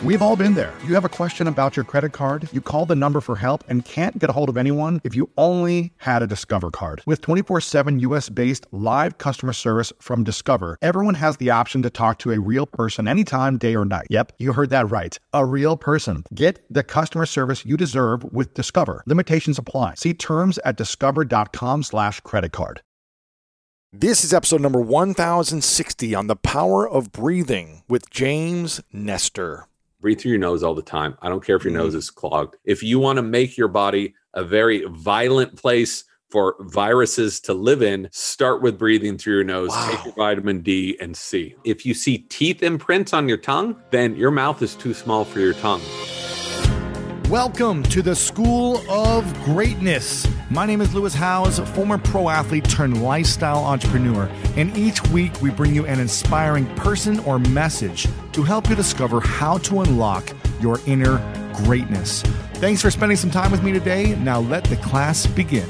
We've all been there. You have a question about your credit card, you call the number for help and can't get a hold of anyone if you only had a Discover card. With 24/7 US-based live customer service from Discover, everyone has the option to talk to a real person anytime, day or night. Yep, you heard that right. A real person. Get the customer service you deserve with Discover. Limitations apply. See terms at discover.com/creditcard. This is episode number 1060 on the power of breathing with James Nestor. Breathe through your nose all the time. I don't care if your nose is clogged. If you want to make your body a very violent place for viruses to live in, start with breathing through your nose. Wow. Take your vitamin D and C. If you see teeth imprints on your tongue, then your mouth is too small for your tongue. Welcome to the School of Greatness. My name is Lewis Howes, former pro athlete turned lifestyle entrepreneur. And each week we bring you an inspiring person or message to help you discover how to unlock your inner greatness. Thanks for spending some time with me today. Now let the class begin.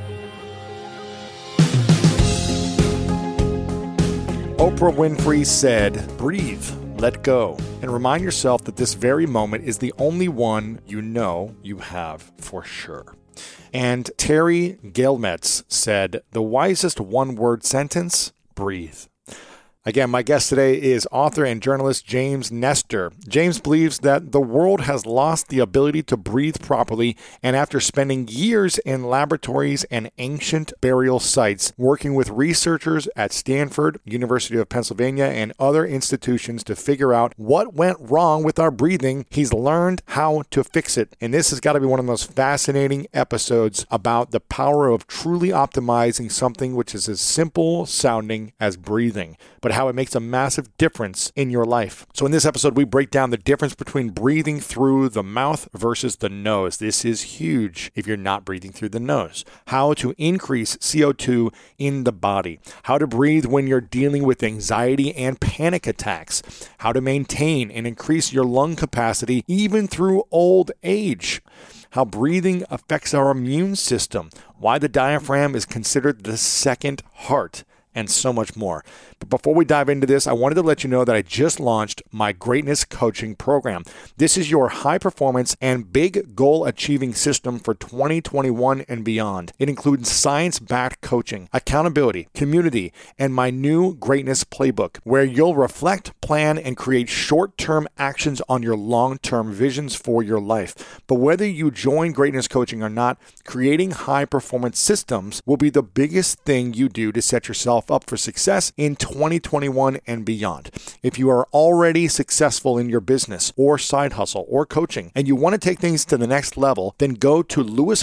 Oprah Winfrey said, "Breathe, let go, and remind yourself that this very moment is the only one you know you have for sure." And Terry Gelmetz said, "The wisest one-word sentence, breathe." Again, my guest today is author and journalist James Nestor. James believes that the world has lost the ability to breathe properly, and after spending years in laboratories and ancient burial sites, working with researchers at Stanford, University of Pennsylvania, and other institutions to figure out what went wrong with our breathing, he's learned how to fix it. And this has got to be one of the most fascinating episodes about the power of truly optimizing something which is as simple sounding as breathing, but how it makes a massive difference in your life. So in this episode, we break down the difference between breathing through the mouth versus the nose. This is huge if you're not breathing through the nose. How to increase CO2 in the body. How to breathe when you're dealing with anxiety and panic attacks. How to maintain and increase your lung capacity even through old age. How breathing affects our immune system. Why the diaphragm is considered the second heart. And so much more. But before we dive into this, I wanted to let you know that I just launched my Greatness Coaching Program. This is your high performance and big goal achieving system for 2021 and beyond. It includes science-backed coaching, accountability, community, and my new Greatness Playbook, where you'll reflect, plan, and create short-term actions on your long-term visions for your life. But whether you join Greatness Coaching or not, creating high-performance systems will be the biggest thing you do to set yourself up for success in 2021 and beyond. If you are already successful in your business or side hustle or coaching and you want to take things to the next level, then go to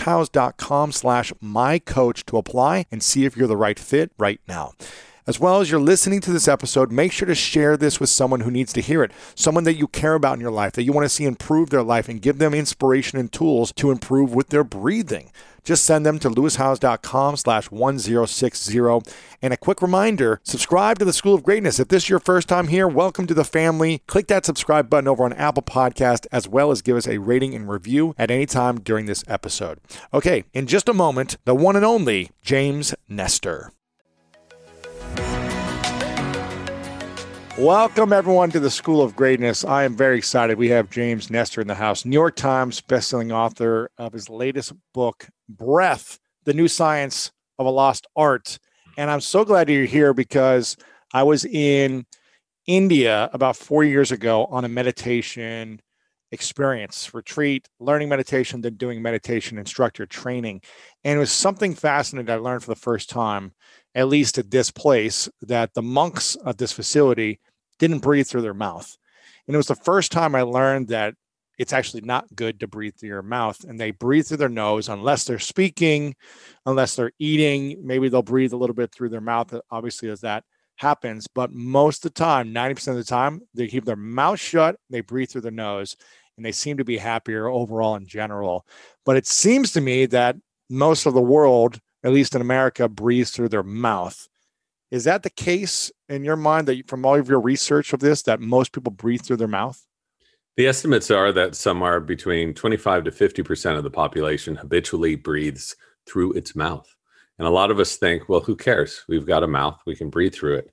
lewishowes.com/mycoach to apply and see if you're the right fit right now. As well as you're listening to this episode, make sure to share this with someone who needs to hear it, someone that you care about in your life, that you want to see improve their life, and give them inspiration and tools to improve with their breathing. Just send them to lewishowes.com/1060. And a quick reminder, subscribe to the School of Greatness. If this is your first time here, welcome to the family. Click that subscribe button over on Apple Podcast, as well as give us a rating and review at any time during this episode. Okay, in just a moment, the one and only James Nestor. Welcome, everyone, to the School of Greatness. I am very excited. We have James Nestor in the house, New York Times bestselling author of his latest book, Breath, The New Science of a Lost Art. And I'm so glad you're here because I was in India about 4 years ago on a meditation experience, retreat, learning meditation, then doing meditation instructor training. And it was something fascinating I learned for the first time, at least at this place, that the monks at this facility didn't breathe through their mouth. And it was the first time I learned that it's actually not good to breathe through your mouth. And they breathe through their nose unless they're speaking, unless they're eating. Maybe they'll breathe a little bit through their mouth, obviously, as that happens. But most of the time, 90% of the time, they keep their mouth shut, they breathe through their nose, and they seem to be happier overall in general. But it seems to me that most of the world, at least in America, breathes through their mouth. Is that the case in your mind, that from all of your research of this, that most people breathe through their mouth? The estimates are that somewhere between 25 to 50% of the population habitually breathes through its mouth. And a lot of us think, well, who cares? We've got a mouth, we can breathe through it.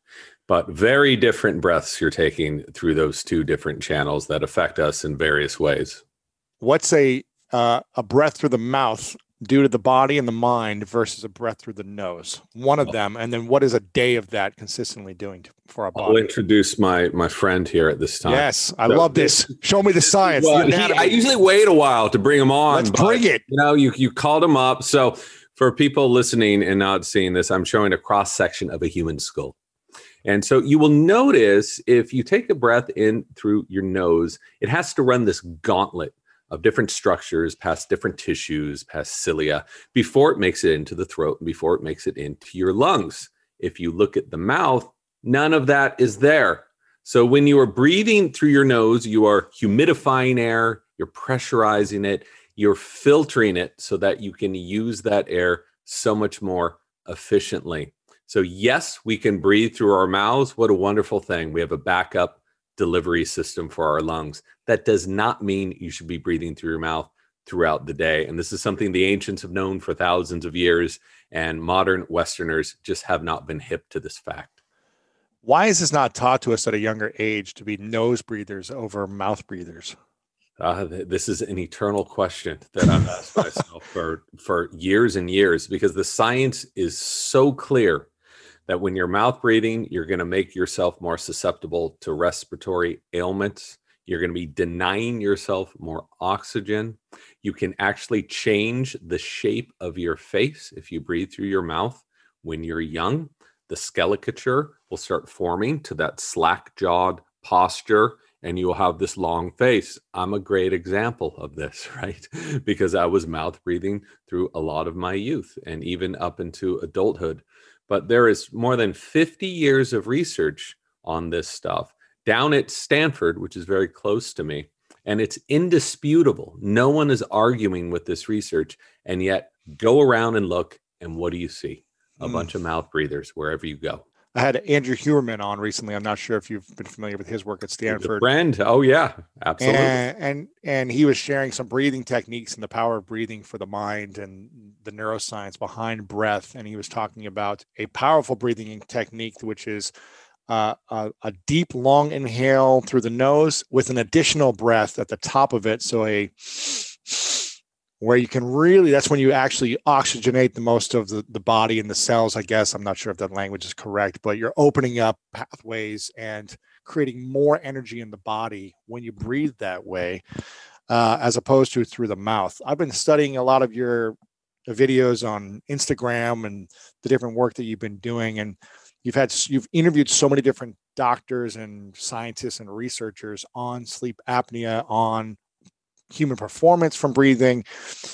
But very different breaths you're taking through those two different channels that affect us in various ways. What's a breath through the mouth do to the body and the mind versus a breath through the nose? One of them. And then what is a day of that consistently doing for our body? I'll introduce my friend here at this time. Yes, I love this. Show me the science. Well, I usually wait a while to bring him on. Let's bring it. You know, you called him up. So for people listening and not seeing this, I'm showing a cross section of a human skull. And so you will notice if you take a breath in through your nose, it has to run this gauntlet of different structures, past different tissues, past cilia, before it makes it into the throat, and before it makes it into your lungs. If you look at the mouth, none of that is there. So when you are breathing through your nose, you are humidifying air, you're pressurizing it, you're filtering it so that you can use that air so much more efficiently. So yes, we can breathe through our mouths. What a wonderful thing. We have a backup delivery system for our lungs. That does not mean you should be breathing through your mouth throughout the day. And this is something the ancients have known for thousands of years, and modern Westerners just have not been hip to this fact. Why is this not taught to us at a younger age to be nose breathers over mouth breathers? This is an eternal question that I've asked myself for years and years, because the science is so clear that when you're mouth breathing, you're going to make yourself more susceptible to respiratory ailments. You're going to be denying yourself more oxygen. You can actually change the shape of your face if you breathe through your mouth when you're young. The scelicature will start forming to that slack-jawed posture, and you'll have this long face. I'm a great example of this, right? Because I was mouth breathing through a lot of my youth and even up into adulthood. But there is more than 50 years of research on this stuff down at Stanford, which is very close to me. And it's indisputable. No one is arguing with this research. And yet go around and look, and what do you see? A bunch of mouth breathers wherever you go. I had Andrew Huberman on recently. I'm not sure if you've been familiar with his work at Stanford. Friend. Oh, yeah, absolutely. And he was sharing some breathing techniques and the power of breathing for the mind and the neuroscience behind breath. And he was talking about a powerful breathing technique, which is a deep, long inhale through the nose with an additional breath at the top of it. So where you can really, that's when you actually oxygenate the most of the body and the cells, I guess. I'm not sure if that language is correct, but you're opening up pathways and creating more energy in the body when you breathe that way, as opposed to through the mouth. I've been studying a lot of your videos on Instagram and the different work that you've been doing. And you've interviewed so many different doctors and scientists and researchers on sleep apnea, on human performance from breathing.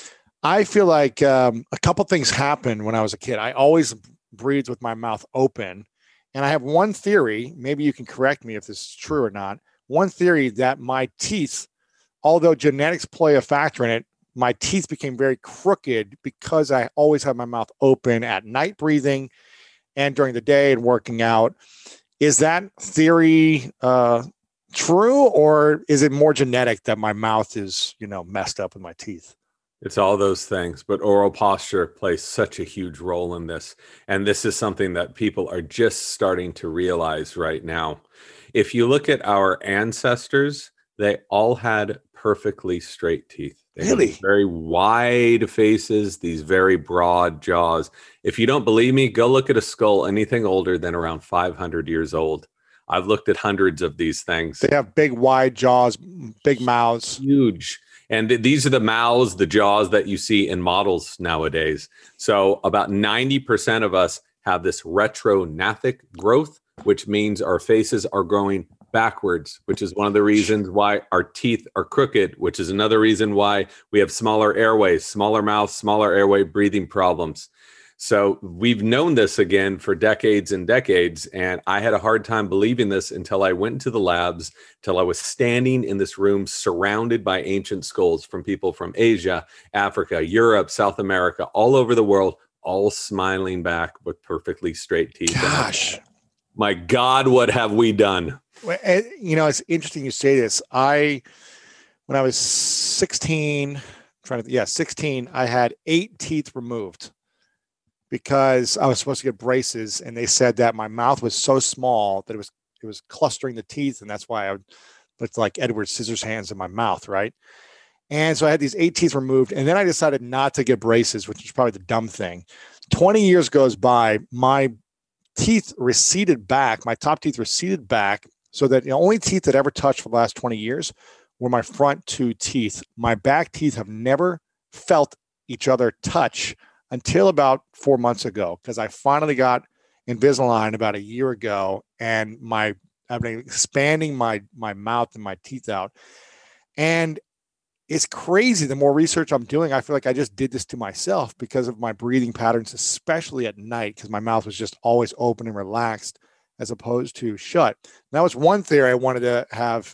I feel like a couple things happened when I was a kid. I always breathed with my mouth open. And I have one theory, maybe you can correct me if this is true or not. One theory that my teeth, although genetics play a factor in it, my teeth became very crooked because I always had my mouth open at night breathing and during the day and working out. Is that theory true, or is it more genetic that my mouth is, messed up with my teeth? It's all those things, but oral posture plays such a huge role in this. And this is something that people are just starting to realize right now. If you look at our ancestors, they all had perfectly straight teeth. They really? had very wide faces, these very broad jaws. If you don't believe me, go look at a skull anything older than around 500 years old. I've looked at hundreds of these things. They have big, wide jaws, big mouths. Huge. And these are the mouths, the jaws that you see in models nowadays. So about 90% of us have this retrognathic growth, which means our faces are growing backwards, which is one of the reasons why our teeth are crooked, which is another reason why we have smaller airways, smaller mouths, smaller airway breathing problems. So we've known this again for decades and decades, and I had a hard time believing this until I went into the labs, till I was standing in this room surrounded by ancient skulls from people from Asia, Africa, Europe, South America, all over the world, all smiling back with perfectly straight teeth. Gosh. My God, what have we done? It's interesting you say this. When I was 16, 16, I had 8 teeth removed. because I was supposed to get braces, and they said that my mouth was so small that it was clustering the teeth, and that's why I looked like Edward Scissorhands in my mouth, right? And so I had these 8 teeth removed, and then I decided not to get braces, which is probably the dumb thing. 20 years goes by, my teeth receded back, my top teeth receded back, so that the only teeth that ever touched for the last 20 years were my front 2 teeth. My back teeth have never felt each other touch until about 4 months ago, because I finally got Invisalign about a year ago, and I've been expanding my mouth and my teeth out. And it's crazy. The more research I'm doing, I feel like I just did this to myself because of my breathing patterns, especially at night, because my mouth was just always open and relaxed as opposed to shut. And that was one theory I wanted to have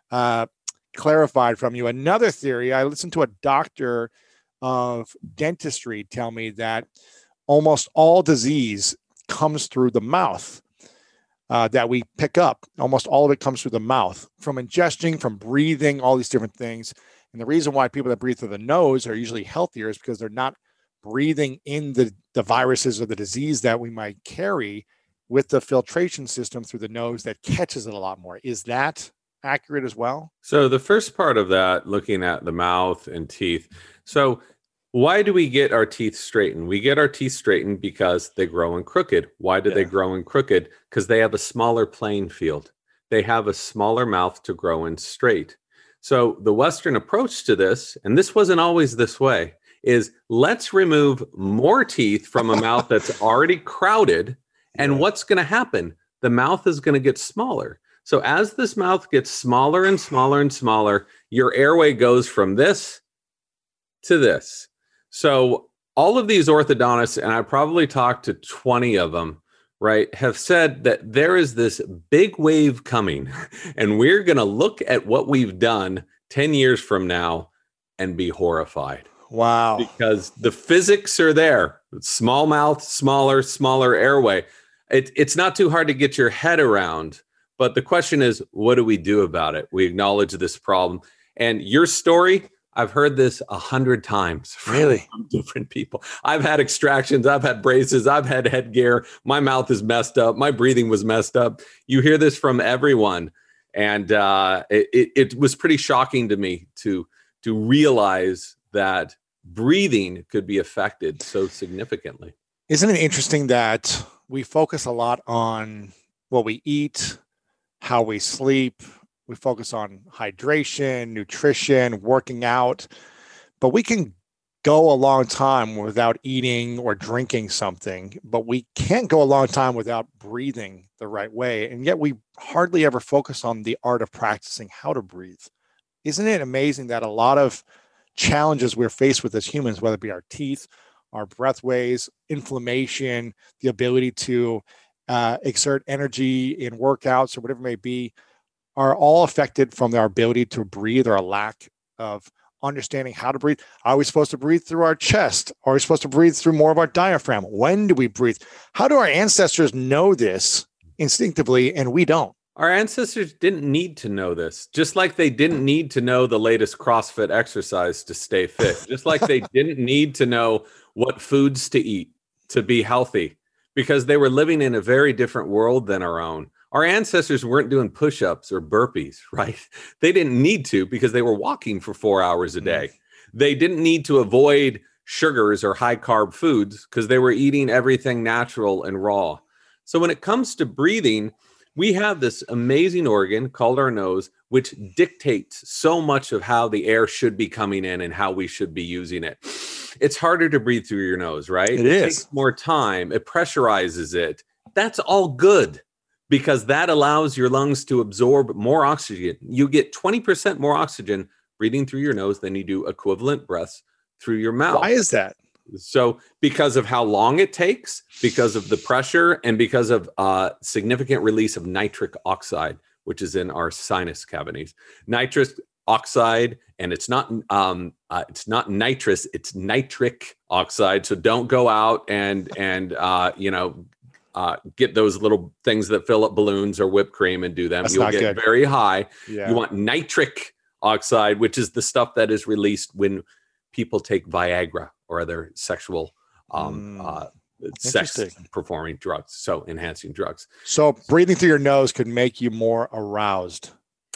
clarified from you. Another theory, I listened to a doctor of dentistry tell me that almost all disease comes through the mouth. That we pick up. Almost all of it comes through the mouth, from ingesting, from breathing, all these different things. And the reason why people that breathe through the nose are usually healthier is because they're not breathing in the viruses or the disease that we might carry with the filtration system through the nose that catches it a lot more. Is that accurate as well? So the first part of that, looking at the mouth and teeth. So why do we get our teeth straightened? We get our teeth straightened because they grow in crooked. Why do they grow in crooked? Because they have a smaller playing field. They have a smaller mouth to grow in straight. So the Western approach to this, and this wasn't always this way, is let's remove more teeth from a mouth that's already crowded. And what's going to happen? The mouth is going to get smaller. So as this mouth gets smaller and smaller and smaller, your airway goes from this to this. So all of these orthodontists, and I probably talked to 20 of them, right, have said that there is this big wave coming, and we're going to look at what we've done 10 years from now and be horrified. Wow. Because the physics are there. Small mouth, smaller airway. It's not too hard to get your head around. But the question is, what do we do about it? We acknowledge this problem. And your story, I've heard this 100 times from different people. I've had extractions, I've had braces, I've had headgear. My mouth is messed up. My breathing was messed up. You hear this from everyone. And it was pretty shocking to me to realize that breathing could be affected so significantly. Isn't it interesting that we focus a lot on what we eat, how we sleep? We focus on hydration, nutrition, working out, but we can go a long time without eating or drinking something, but we can't go a long time without breathing the right way. And yet we hardly ever focus on the art of practicing how to breathe. Isn't it amazing that a lot of challenges we're faced with as humans, whether it be our teeth, our breathways, inflammation, the ability to exert energy in workouts or whatever it may be, are all affected from our ability to breathe or a lack of understanding how to breathe. Are we supposed to breathe through our chest? Are we supposed to breathe through more of our diaphragm? When do we breathe? How do our ancestors know this instinctively and we don't? Our ancestors didn't need to know this, just like they didn't need to know the latest CrossFit exercise to stay fit, just like they didn't need to know what foods to eat to be healthy, because they were living in a very different world than our own. Our ancestors weren't doing push-ups or burpees, right? They didn't need to because they were walking for 4 hours a day. They didn't need to avoid sugars or high-carb foods because they were eating everything natural and raw. So when it comes to breathing, we have this amazing organ called our nose, which dictates so much of how the air should be coming in and how we should be using it. It's harder to breathe through your nose, right? It is. Takes more time. It pressurizes it. That's all good, because that allows your lungs to absorb more oxygen. You get 20% more oxygen breathing through your nose than you do equivalent breaths through your mouth. Why is that? So because of how long it takes, because of the pressure, and because of significant release of nitric oxide, which is in our sinus cavities. Nitric oxide, and it's not nitrous, it's nitric oxide. So don't go out and get those little things that fill up balloons or whipped cream and do them. That's You'll not get good. very high. Yeah. You want nitric oxide, which is the stuff that is released when people take Viagra or other sexual sex Interesting. performing drugs, so enhancing drugs. So breathing through your nose could make you more aroused.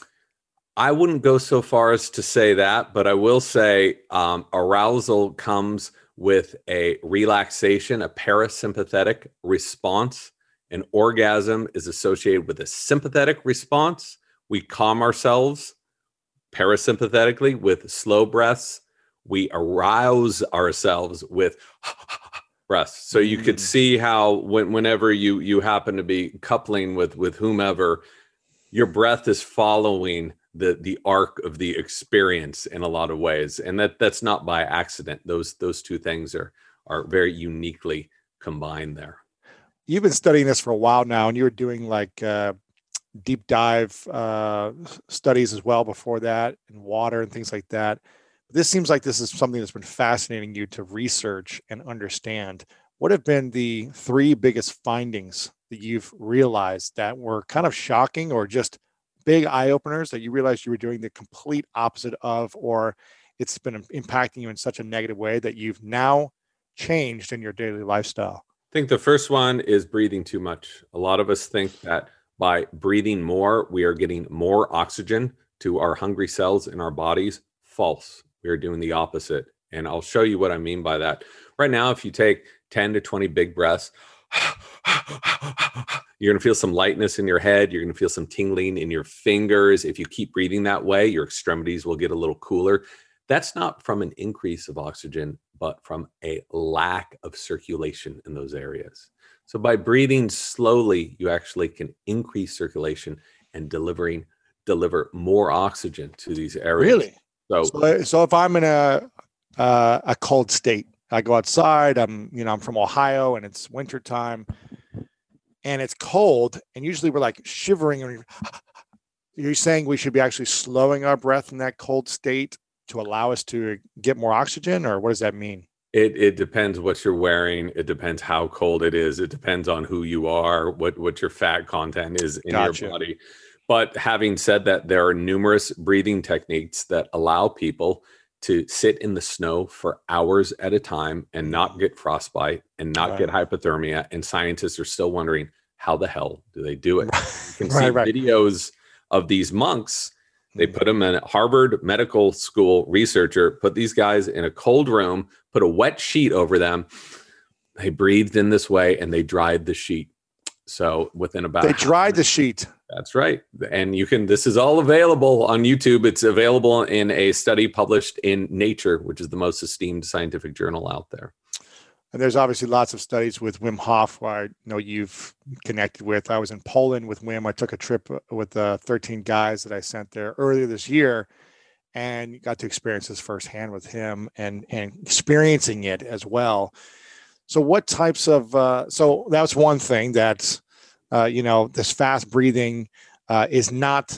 I wouldn't go so far as to say that, but I will say arousal comes with a relaxation, a parasympathetic response. An orgasm is associated with a sympathetic response. We calm ourselves parasympathetically with slow breaths. We arouse ourselves with breaths. So you could see how whenever you happen to be coupling with whomever, your breath is following the arc of the experience in a lot of ways, and that's not by accident. Those two things are very uniquely combined there. You've been studying this for a while now, and you were doing like deep dive studies as well before that, in water and things like that. This seems like this is something that's been fascinating you to research and understand. What have been the 3 biggest findings that you've realized that were kind of shocking or just big eye openers that you realized you were doing the complete opposite of, or it's been impacting you in such a negative way that you've now changed in your daily lifestyle? I think the first one is breathing too much. A lot of us think that by breathing more, we are getting more oxygen to our hungry cells in our bodies. False. We are doing the opposite. And I'll show you what I mean by that. Right now, if you take 10 to 20 big breaths, you're going to feel some lightness in your head. You're going to feel some tingling in your fingers. If you keep breathing that way, your extremities will get a little cooler. That's not from an increase of oxygen, but from a lack of circulation in those areas. So by breathing slowly, you actually can increase circulation and deliver more oxygen to these areas. Really? So if I'm in a cold state, I go outside, I'm from Ohio and it's wintertime and it's cold, and usually we're like shivering. And you're saying we should be actually slowing our breath in that cold state to allow us to get more oxygen, or what does that mean? It depends what you're wearing. It depends how cold it is. It depends on who you are, what your fat content is in your body. But having said that, there are numerous breathing techniques that allow people to sit in the snow for hours at a time and not get frostbite and not get hypothermia. And scientists are still wondering, how the hell do they do it? You can see videos of these monks. They put them in a Harvard Medical School researcher, put these guys in a cold room, put a wet sheet over them. They breathed in this way and they dried the sheet. So within about they dried the sheet. That's right. And this is all available on YouTube. It's available in a study published in Nature, which is the most esteemed scientific journal out there. And there's obviously lots of studies with Wim Hof, who I know you've connected with. I was in Poland with Wim. I took a trip with 13 guys that I sent there earlier this year and got to experience this firsthand with him and experiencing it as well. So what types of, so that's one thing that, this fast breathing is not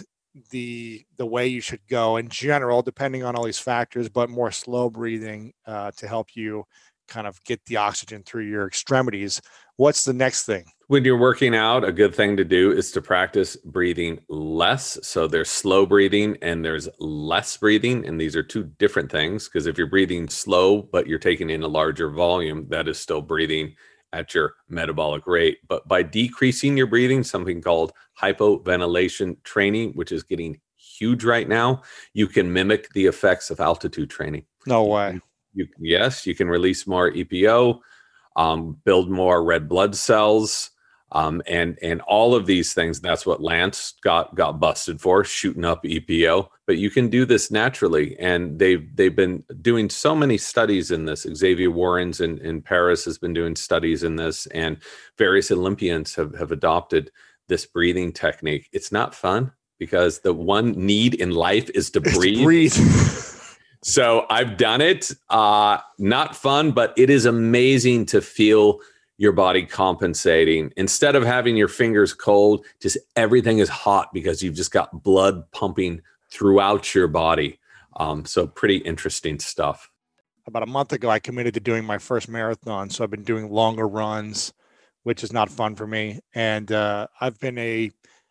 the way you should go in general, depending on all these factors, but more slow breathing to help you kind of get the oxygen through your extremities. What's the next thing? When you're working out, a good thing to do is to practice breathing less. So there's slow breathing and there's less breathing. And these are two different things, because if you're breathing slow, but you're taking in a larger volume, that is still breathing at your metabolic rate. But by decreasing your breathing, something called hypoventilation training, which is getting huge right now, you can mimic the effects of altitude training. No way. Yes, you can release more EPO, build more red blood cells, and all of these things. That's what Lance got busted for, shooting up EPO. But you can do this naturally, and they've been doing so many studies in this. Xavier Warrens in Paris has been doing studies in this, and various Olympians have adopted this breathing technique. It's not fun because the one need in life is to breathe. So I've done it. Not fun, but it is amazing to feel your body compensating. Instead of having your fingers cold, just everything is hot because you've just got blood pumping throughout your body. So pretty interesting stuff. About a month ago, I committed to doing my first marathon. So I've been doing longer runs, which is not fun for me. And I've been a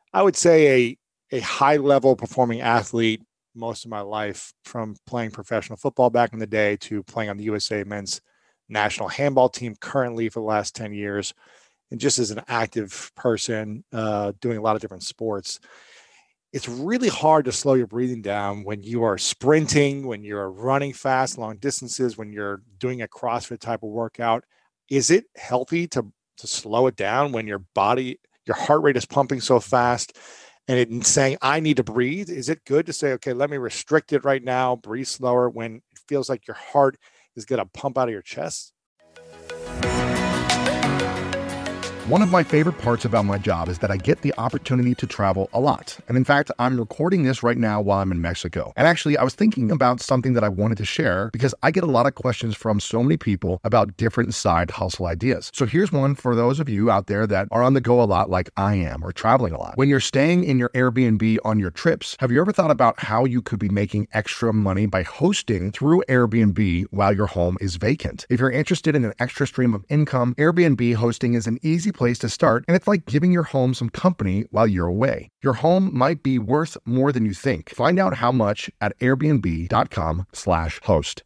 high level performing athlete most of my life, from playing professional football back in the day to playing on the USA men's national handball team currently for the last 10 years. And just as an active person doing a lot of different sports, it's really hard to slow your breathing down when you are sprinting, when you're running fast, long distances, when you're doing a CrossFit type of workout. Is it healthy to slow it down when your heart rate is pumping so fast and it's saying, I need to breathe? Is it good to say, okay, let me restrict it right now, breathe slower when it feels like your heart is going to pump out of your chest? One of my favorite parts about my job is that I get the opportunity to travel a lot. And in fact, I'm recording this right now while I'm in Mexico. And actually, I was thinking about something that I wanted to share because I get a lot of questions from so many people about different side hustle ideas. So here's one for those of you out there that are on the go a lot like I am, or traveling a lot. When you're staying in your Airbnb on your trips, have you ever thought about how you could be making extra money by hosting through Airbnb while your home is vacant? If you're interested in an extra stream of income, Airbnb hosting is an easy place to start, and it's like giving your home some company while you're away. Your home might be worth more than you think. Find out how much at airbnb.com/host.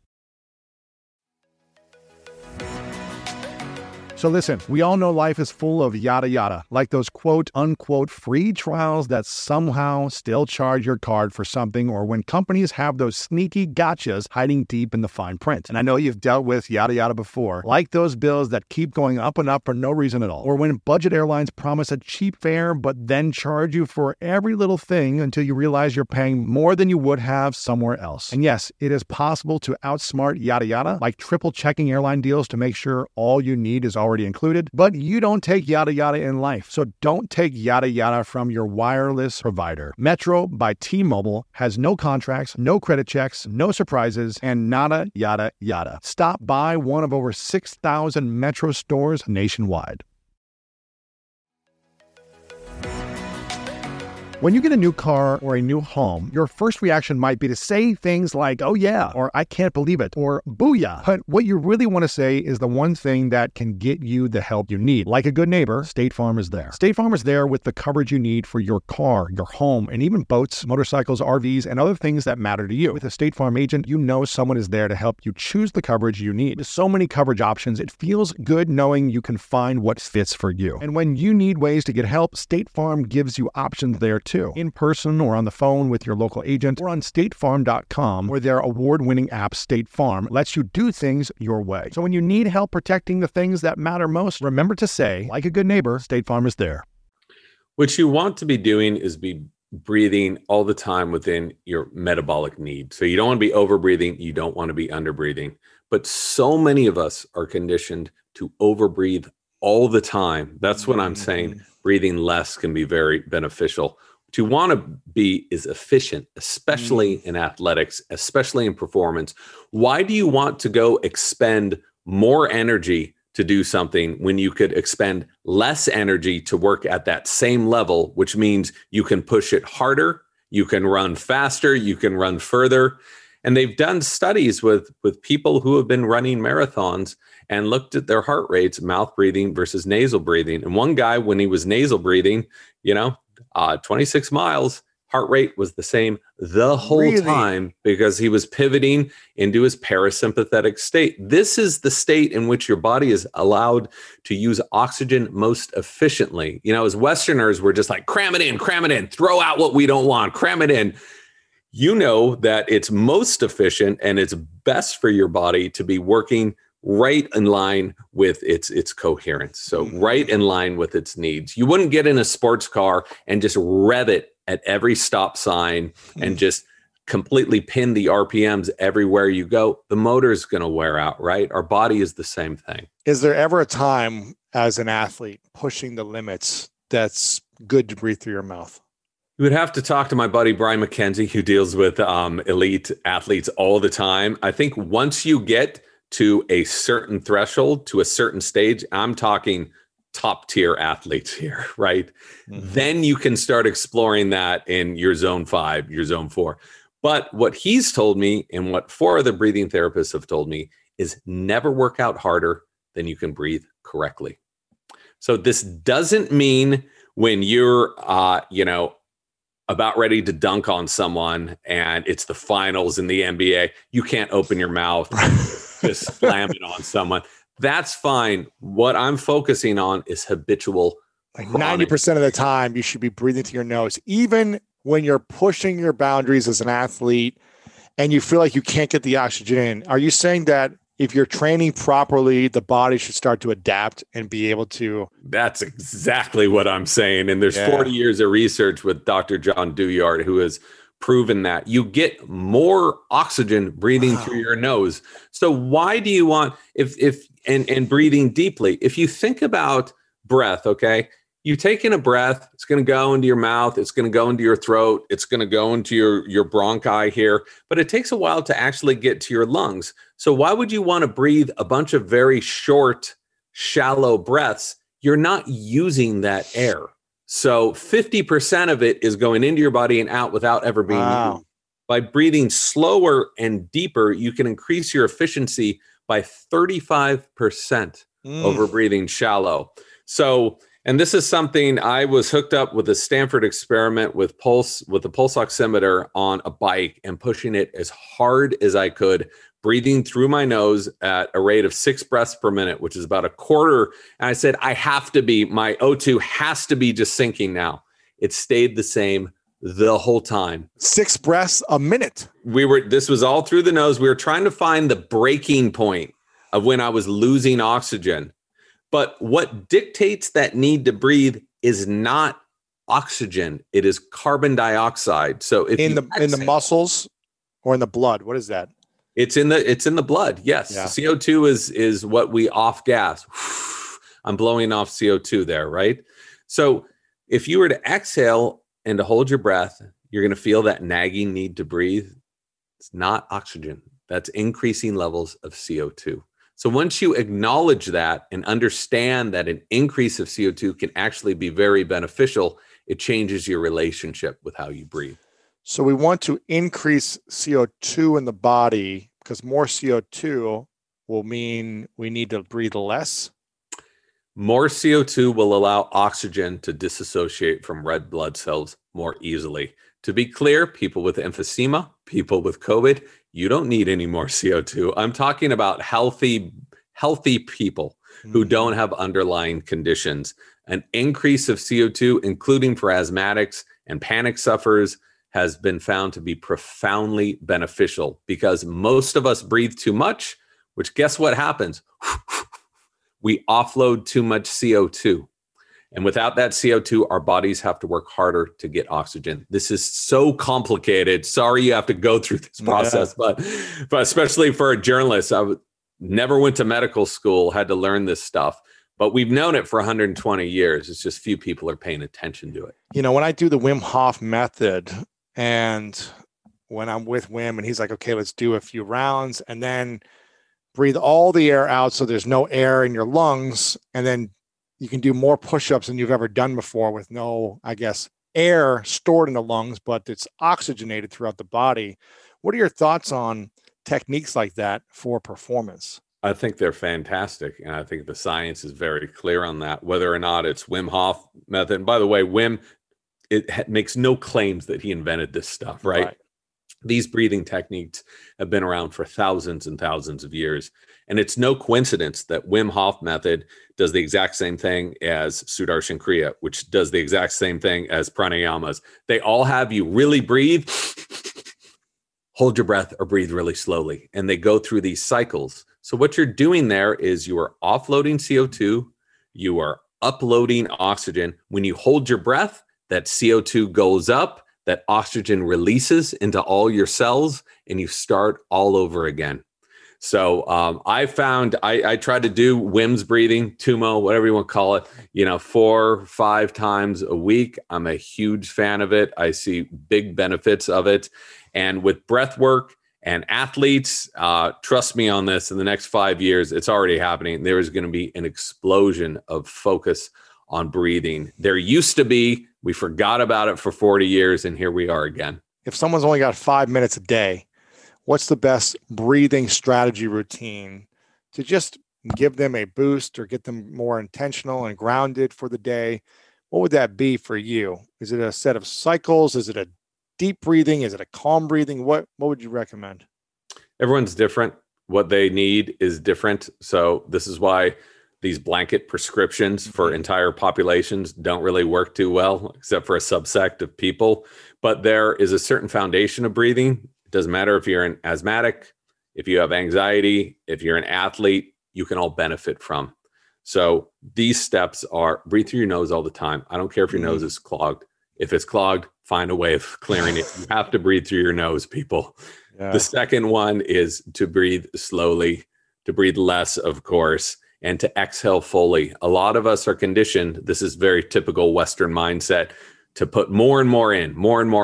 So listen, we all know life is full of yada yada, like those quote unquote free trials that somehow still charge your card for something, or when companies have those sneaky gotchas hiding deep in the fine print. And I know you've dealt with yada yada before, like those bills that keep going up and up for no reason at all, or when budget airlines promise a cheap fare but then charge you for every little thing until you realize you're paying more than you would have somewhere else. And yes, it is possible to outsmart yada yada, like triple checking airline deals to make sure all you need is already included, but you don't take yada yada in life. So don't take yada yada from your wireless provider. Metro by T-Mobile has no contracts, no credit checks, no surprises, and nada yada yada. Stop by one of over 6,000 Metro stores nationwide. When you get a new car or a new home, your first reaction might be to say things like, oh yeah, or I can't believe it, or booyah. But what you really want to say is the one thing that can get you the help you need. Like a good neighbor, State Farm is there. State Farm is there with the coverage you need for your car, your home, and even boats, motorcycles, RVs, and other things that matter to you. With a State Farm agent, you know someone is there to help you choose the coverage you need. With so many coverage options, it feels good knowing you can find what fits for you. And when you need ways to get help, State Farm gives you options there too. In person or on the phone with your local agent, or on statefarm.com, where their award-winning app State Farm lets you do things your way. So when you need help protecting the things that matter most, remember to say, like a good neighbor, State Farm is there. What you want to be doing is be breathing all the time within your metabolic need. So you don't want to be over breathing. You don't want to be under breathing. But so many of us are conditioned to over breathe all the time. That's what I'm saying. Breathing less can be very beneficial. What you want to be is efficient, especially in athletics, especially in performance. Why do you want to go expend more energy to do something when you could expend less energy to work at that same level, which means you can push it harder, you can run faster, you can run further? And they've done studies with people who have been running marathons and looked at their heart rates, mouth breathing versus nasal breathing. And one guy, when he was nasal breathing, 26 miles, heart rate was the same the whole time because he was pivoting into his parasympathetic state. This is the state in which your body is allowed to use oxygen most efficiently. As Westerners, we're just like, cram it in, throw out what we don't want, cram it in. You know that it's most efficient and it's best for your body to be working right in line with its coherence. So right in line with its needs. You wouldn't get in a sports car and just rev it at every stop sign and just completely pin the RPMs everywhere you go. The motor is going to wear out, right? Our body is the same thing. Is there ever a time as an athlete pushing the limits that's good to breathe through your mouth? You would have to talk to my buddy Brian McKenzie, who deals with elite athletes all the time. I think once you get to a certain threshold, to a certain stage, I'm talking top tier athletes here, right? Then you can start exploring that in your zone 5, your zone 4. But what he's told me and what 4 other breathing therapists have told me is never work out harder than you can breathe correctly. So this doesn't mean when you're, about ready to dunk on someone and it's the finals in the NBA, you can't open your mouth and just slam it on someone. that's fine. What I'm focusing on is habitual. Like 90% of the time, you should be breathing through your nose, even when you're pushing your boundaries as an athlete and you feel like you can't get the oxygen in. Are you saying that if you're training properly, the body should start to adapt and be able to? That's exactly what I'm saying. And there's 40 years of research with Dr. John Douillard, who has proven that you get more oxygen breathing through your nose. So why do you want, and breathing deeply? If you think about breath, okay, you take in a breath, it's going to go into your mouth, it's going to go into your throat, it's going to go into your bronchi here, but it takes a while to actually get to your lungs. So why would you want to breathe a bunch of very short, shallow breaths? You're not using that air. So 50% of it is going into your body and out without ever being used. By breathing slower and deeper, you can increase your efficiency by 35% over breathing shallow. So, and this is something I was hooked up with a Stanford experiment with a pulse oximeter on a bike and pushing it as hard as I could, breathing through my nose at a rate of 6 breaths per minute, which is about a quarter. And I said, my O2 has to be just sinking now. It stayed the same the whole time. 6 breaths a minute. This was all through the nose. We were trying to find the breaking point of when I was losing oxygen. But what dictates that need to breathe is not oxygen. It is carbon dioxide. So if in the muscles or in the blood, what is that? It's in the blood. Yes. Yeah. CO2 is what we off gas. I'm blowing off CO2 there, right? So if you were to exhale and to hold your breath, you're going to feel that nagging need to breathe. It's not oxygen. That's increasing levels of CO2. So once you acknowledge that and understand that an increase of CO2 can actually be very beneficial, it changes your relationship with how you breathe. So we want to increase CO2 in the body because more CO2 will mean we need to breathe less. More CO2 will allow oxygen to disassociate from red blood cells more easily. To be clear, people with emphysema, people with COVID, you don't need any more CO2. I'm talking about healthy people who don't have underlying conditions. An increase of CO2, including for asthmatics and panic sufferers, has been found to be profoundly beneficial because most of us breathe too much, which guess what happens? We offload too much CO2. And without that CO2, our bodies have to work harder to get oxygen. This is so complicated. Sorry you have to go through this process, but especially for a journalist, never went to medical school, had to learn this stuff. But we've known it for 120 years. It's just few people are paying attention to it. You know, when I do the Wim Hof method and when I'm with Wim and he's like, okay, let's do a few rounds and then breathe all the air out so there's no air in your lungs, and then you can do more push-ups than you've ever done before with no, I guess, air stored in the lungs, but it's oxygenated throughout the body. What are your thoughts on techniques like that for performance? I think they're fantastic. And I think the science is very clear on that, whether or not it's Wim Hof method. And by the way, Wim, makes no claims that he invented this stuff, right? These breathing techniques have been around for thousands and thousands of years. And it's no coincidence that Wim Hof method does the exact same thing as Sudarshan Kriya, which does the exact same thing as pranayamas. They all have you really breathe, hold your breath, or breathe really slowly. And they go through these cycles. So what you're doing there is you are offloading CO2, you are uploading oxygen. When you hold your breath, that CO2 goes up, that oxygen releases into all your cells, and you start all over again. So I found I try to do Wim's breathing, Tumo, whatever you want to call it, 4 or 5 times a week. I'm a huge fan of it. I see big benefits of it. And with breath work and athletes, trust me on this, in the next 5 years, it's already happening. There is going to be an explosion of focus on breathing. There used to be, we forgot about it for 40 years, and here we are again. If someone's only got 5 minutes a day, what's the best breathing strategy routine to just give them a boost or get them more intentional and grounded for the day? What would that be for you? Is it a set of cycles? Is it a deep breathing? Is it a calm breathing? What would you recommend? Everyone's different. what they need is different. So this is why these blanket prescriptions for entire populations don't really work too well, except for a subsect of people. But there is a certain foundation of breathing. It doesn't matter if you're an asthmatic, if you have anxiety, if you're an athlete, you can all benefit from. So these steps are breathe through your nose all the time. I don't care if your nose is clogged. If it's clogged, find a way of clearing it. You have to breathe through your nose, people. Yeah. The second one is to breathe slowly, to breathe less, of course, and to exhale fully. A lot of us are conditioned. This is very typical Western mindset to put more and more in,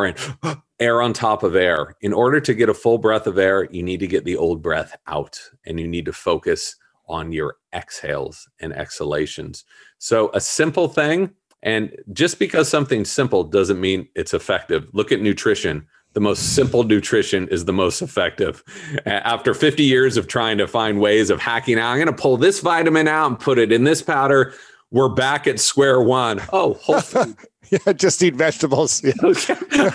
air on top of air. In order to get a full breath of air, you need to get the old breath out, and you need to focus on your exhales and exhalations. So a simple thing, and just because something's simple doesn't mean it's effective. Look at nutrition. The most simple nutrition is the most effective. After 50 years of trying to find ways of hacking out, I'm going to pull this vitamin out and put it in this powder. We're back at square one. Oh, whole food. Yeah, just eat vegetables. Yeah. Okay.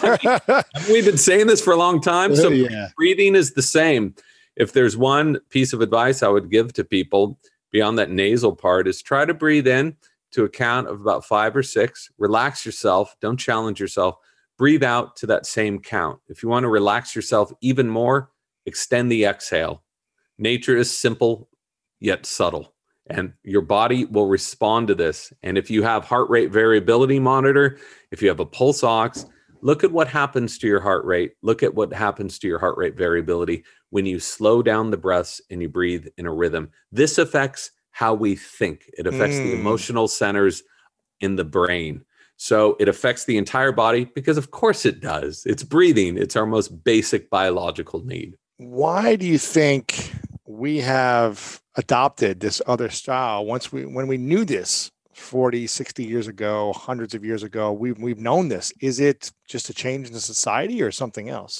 We've been saying this for a long time. So breathing is the same. If there's one piece of advice I would give to people beyond that nasal part is try to breathe in to a count of about 5 or 6. Relax yourself. Don't challenge yourself. Breathe out to that same count. If you want to relax yourself even more, extend the exhale. Nature is simple yet subtle, and your body will respond to this. And if you have heart rate variability monitor, if you have a pulse ox, look at what happens to your heart rate. Look at what happens to your heart rate variability when you slow down the breaths and you breathe in a rhythm. This affects how we think. It affects the emotional centers in the brain. So it affects the entire body because of course it does. It's breathing. It's our most basic biological need. Why do you think we have adopted this other style when we knew this 40, 60 years ago, hundreds of years ago, we've known this? Is it just a change in the society or something else?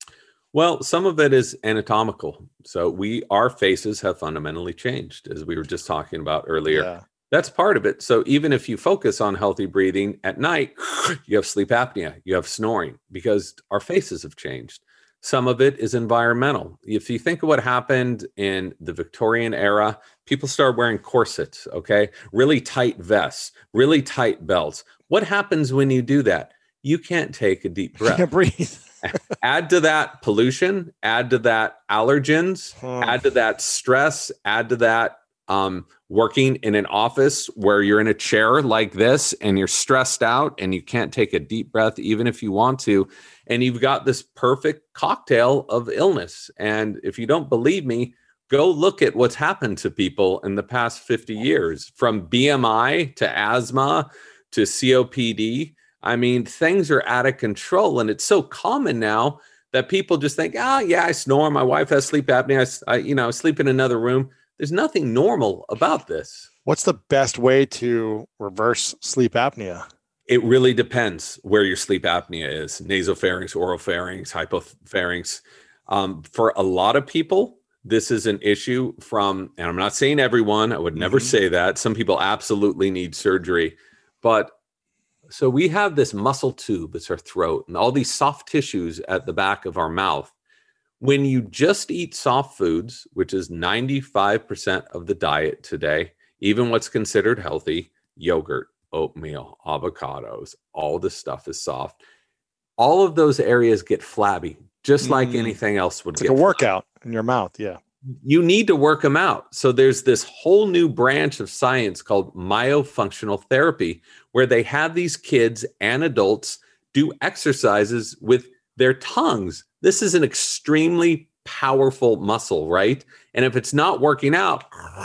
Well, some of it is anatomical. So our faces have fundamentally changed, as we were just talking about earlier. Yeah. That's part of it. So even if you focus on healthy breathing at night, you have sleep apnea, you have snoring, because our faces have changed. Some of it is environmental. If you think of what happened in the Victorian era, people started wearing corsets, okay? Really tight vests, really tight belts. What happens when you do that? You can't take a deep breath. You can't breathe. Add to that pollution, add to that allergens, add to that stress, add to that working in an office where you're in a chair like this and you're stressed out and you can't take a deep breath even if you want to. And you've got this perfect cocktail of illness. And if you don't believe me, go look at what's happened to people in the past 50 years, from BMI to asthma to COPD. I mean, things are out of control. And it's so common now that people just think, I snore. My wife has sleep apnea. I sleep in another room. There's nothing normal about this. What's the best way to reverse sleep apnea? It really depends where your sleep apnea is. Nasopharynx, oropharynx, hypopharynx. For a lot of people, this is an issue and I'm not saying everyone, I would never say that. Some people absolutely need surgery. But so we have this muscle tube, it's our throat, and all these soft tissues at the back of our mouth. When you just eat soft foods, which is 95% of the diet today, even what's considered healthy, yogurt, oatmeal, avocados, all this stuff is soft. All of those areas get flabby, just like anything else would get. It's like a workout in your mouth, yeah. You need to work them out. So there's this whole new branch of science called myofunctional therapy, where they have these kids and adults do exercises with their tongues. This is an extremely powerful muscle, right? And if it's not working out,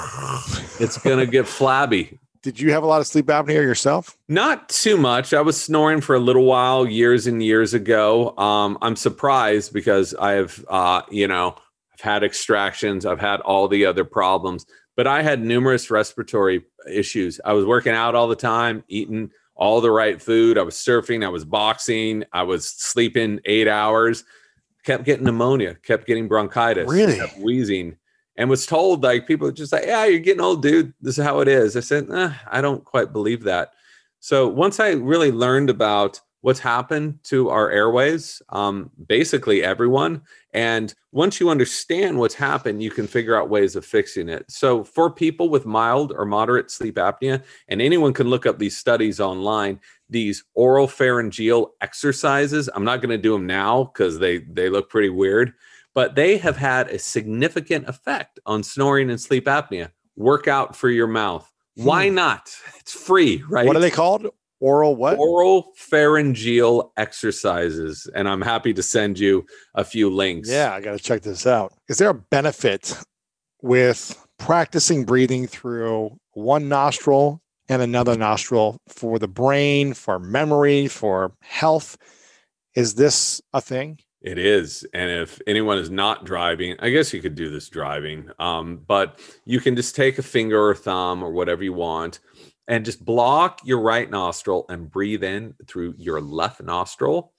it's going to get flabby. Did you have a lot of sleep apnea yourself? Not too much. I was snoring for a little while years and years ago. I'm surprised because I've had extractions. I've had all the other problems, but I had numerous respiratory issues. I was working out all the time, eating all the right food. I was surfing. I was boxing. I was sleeping 8 hours. Kept getting pneumonia, kept getting bronchitis, really? Kept wheezing, and was told, like, people are just like, yeah, you're getting old, dude. This is how it is. I said, I don't quite believe that. So once I really learned about what's happened to our airways, basically everyone. And once you understand what's happened, you can figure out ways of fixing it. So for people with mild or moderate sleep apnea, and anyone can look up these studies online, these oral pharyngeal exercises, I'm not going to do them now because they look pretty weird, but they have had a significant effect on snoring and sleep apnea. Work out for your mouth. Why not? It's free, right? What are they called? Oral what? Oral pharyngeal exercises. And I'm happy to send you a few links. Yeah, I got to check this out. Is there a benefit with practicing breathing through one nostril and another nostril for the brain, for memory, for health? Is this a thing? It is. And if anyone is not driving, I guess you could do this driving, but you can just take a finger or thumb or whatever you want and just block your right nostril and breathe in through your left nostril.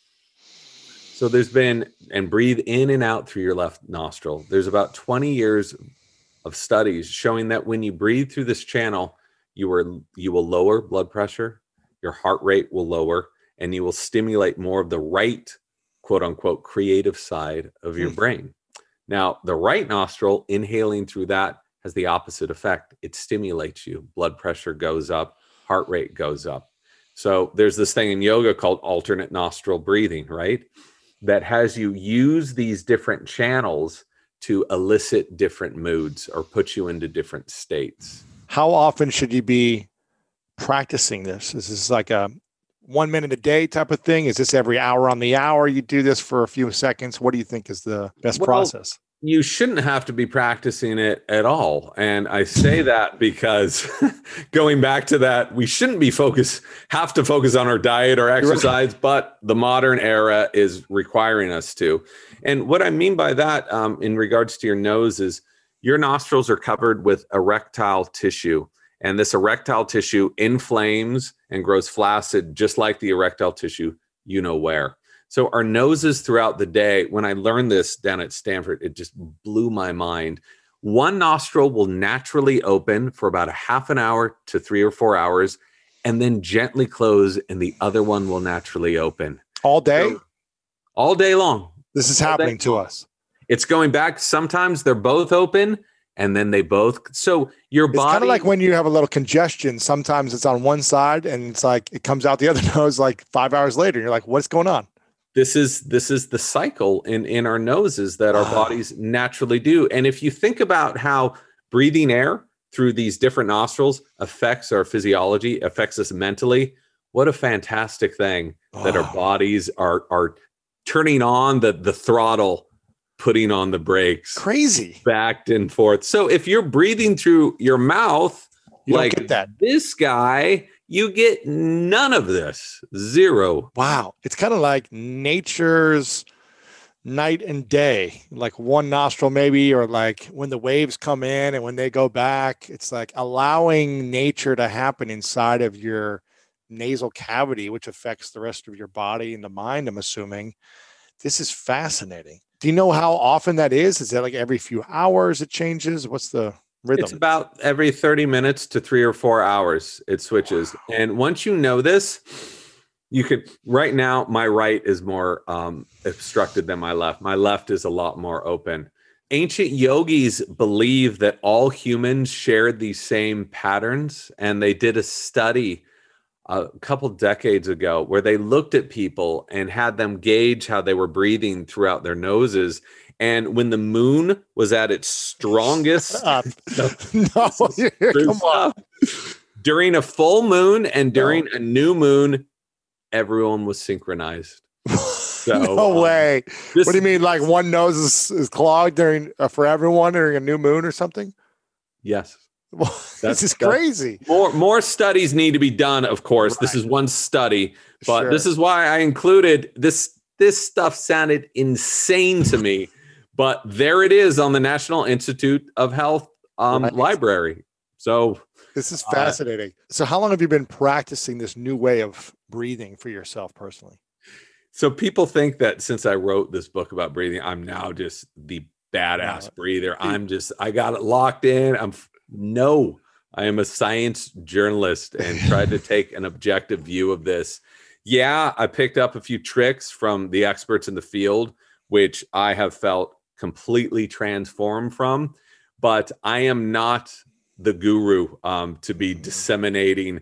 So and breathe in and out through your left nostril. There's about 20 years of studies showing that when you breathe through this channel, you will lower blood pressure, your heart rate will lower, and you will stimulate more of the right, quote unquote, creative side of your brain. Now, the right nostril, inhaling through that, has the opposite effect. It stimulates you. Blood pressure goes up, heart rate goes up. So there's this thing in yoga called alternate nostril breathing, right? That has you use these different channels to elicit different moods or put you into different states. How often should you be practicing this? Is this like a 1 minute a day type of thing? Is this every hour on the hour? You do this for a few seconds. What do you think is the best process? You shouldn't have to be practicing it at all. And I say that because going back to that, we shouldn't have to focus on our diet or exercise, but the modern era is requiring us to. And what I mean by that in regards to your nose is your nostrils are covered with erectile tissue. And this erectile tissue inflames and grows flaccid, just like the erectile tissue, you know where. So our noses throughout the day, when I learned this down at Stanford, it just blew my mind. One nostril will naturally open for about a half an hour to 3 or 4 hours, and then gently close, and the other one will naturally open. All day? So, all day long. This is happening to us. It's going back. Sometimes they're both open, and then they both. So your body. It's kind of like when you have a little congestion. Sometimes it's on one side, and it's like it comes out the other nose like 5 hours later. And you're like, what's going on? This is the cycle in our noses that our bodies naturally do. And if you think about how breathing air through these different nostrils affects our physiology, affects us mentally, what a fantastic thing that our bodies are turning on the throttle, putting on the brakes. Crazy. Back and forth. So if you're breathing through your mouth, you like don't get that. This guy, you get none of this. Zero. Wow. It's kind of like nature's night and day, like one nostril maybe, or like when the waves come in and when they go back. It's like allowing nature to happen inside of your nasal cavity, which affects the rest of your body and the mind, I'm assuming. This is fascinating. Do you know how often that is? Is that like every few hours it changes? What's the rhythm? It's about every 30 minutes to 3 or 4 hours it switches. Wow. And once you know this, you could, right now, my right is more obstructed than my left. My left is a lot more open. Ancient yogis believe that all humans shared these same patterns. And they did a study a couple decades ago where they looked at people and had them gauge how they were breathing throughout their noses. And when the moon was at its strongest, come on. During a full moon and during a new moon, everyone was synchronized. So, no way. What do you mean? Like one nose is clogged during for everyone during a new moon or something? Yes. This is crazy. More studies need to be done, of course. Right. This is one study, but This is why I included this. This stuff sounded insane to me, but there it is on the National Institute of Health library. So this is fascinating. So how long have you been practicing this new way of breathing for yourself personally? So people think that since I wrote this book about breathing, I'm now just the badass breather. I got it locked in. I am a science journalist and tried to take an objective view of this. Yeah, I picked up a few tricks from the experts in the field, which I have felt completely transformed from. But I am not the guru to be disseminating,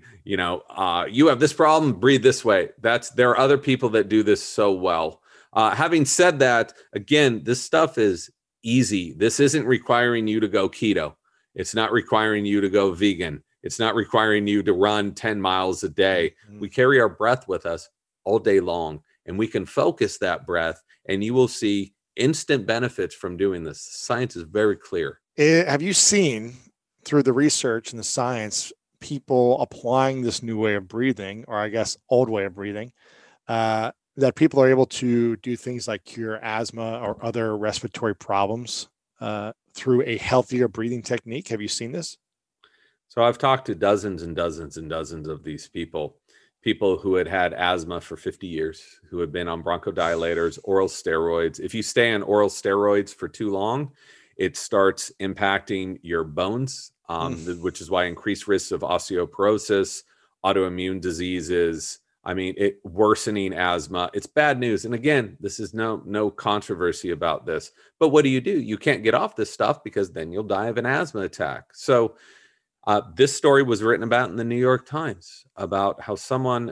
you have this problem, breathe this way. There are other people that do this so well. Having said that, again, this stuff is easy. This isn't requiring you to go keto. It's not requiring you to go vegan. It's not requiring you to run 10 miles a day. We carry our breath with us all day long, and we can focus that breath, and you will see instant benefits from doing this. Science is very clear. Have you seen through the research and the science, people applying this new way of breathing, or I guess old way of breathing, that people are able to do things like cure asthma or other respiratory problems through a healthier breathing technique? Have you seen this? So I've talked to dozens and dozens and dozens of these people who had asthma for 50 years, who had been on bronchodilators, oral steroids. If you stay on oral steroids for too long, it starts impacting your bones, which is why increased risks of osteoporosis, autoimmune diseases, worsening asthma. It's bad news. And again, this is no controversy about this. But what do? You can't get off this stuff because then you'll die of an asthma attack. So this story was written about in the New York Times about how someone,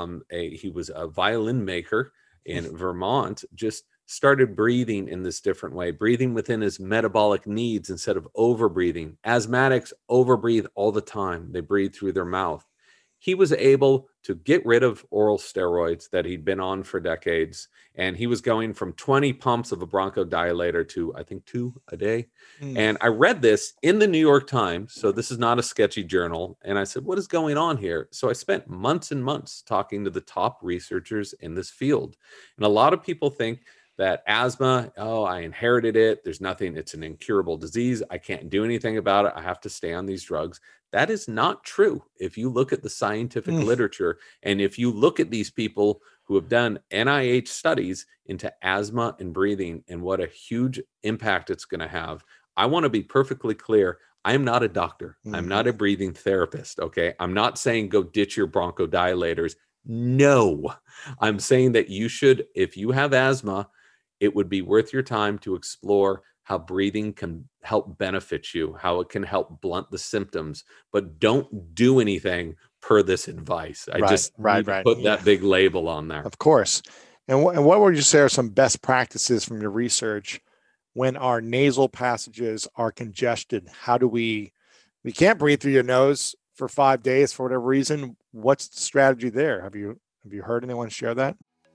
he was a violin maker in Vermont, just started breathing in this different way, breathing within his metabolic needs instead of overbreathing. Asthmatics overbreathe all the time. They breathe through their mouth. He was able to get rid of oral steroids that he'd been on for decades. And he was going from 20 pumps of a bronchodilator to, I think, 2 a day. And I read this in the New York Times. So this is not a sketchy journal. And I said, what is going on here? So I spent months and months talking to the top researchers in this field. And a lot of people think that asthma, I inherited it. There's nothing, it's an incurable disease. I can't do anything about it. I have to stay on these drugs. That is not true. If you look at the scientific literature, and if you look at these people who have done NIH studies into asthma and breathing and what a huge impact it's going to have, I want to be perfectly clear. I'm not a doctor. I'm not a breathing therapist. Okay. I'm not saying go ditch your bronchodilators. No, I'm saying that you should, if you have asthma, it would be worth your time to explore how breathing can help benefit you, how it can help blunt the symptoms, but don't do anything per this advice. I just put that big label on there. Of course. And what would you say are some best practices from your research when our nasal passages are congested? How do we can't breathe through your nose for 5 days for whatever reason? What's the strategy there? Have you heard anyone share that?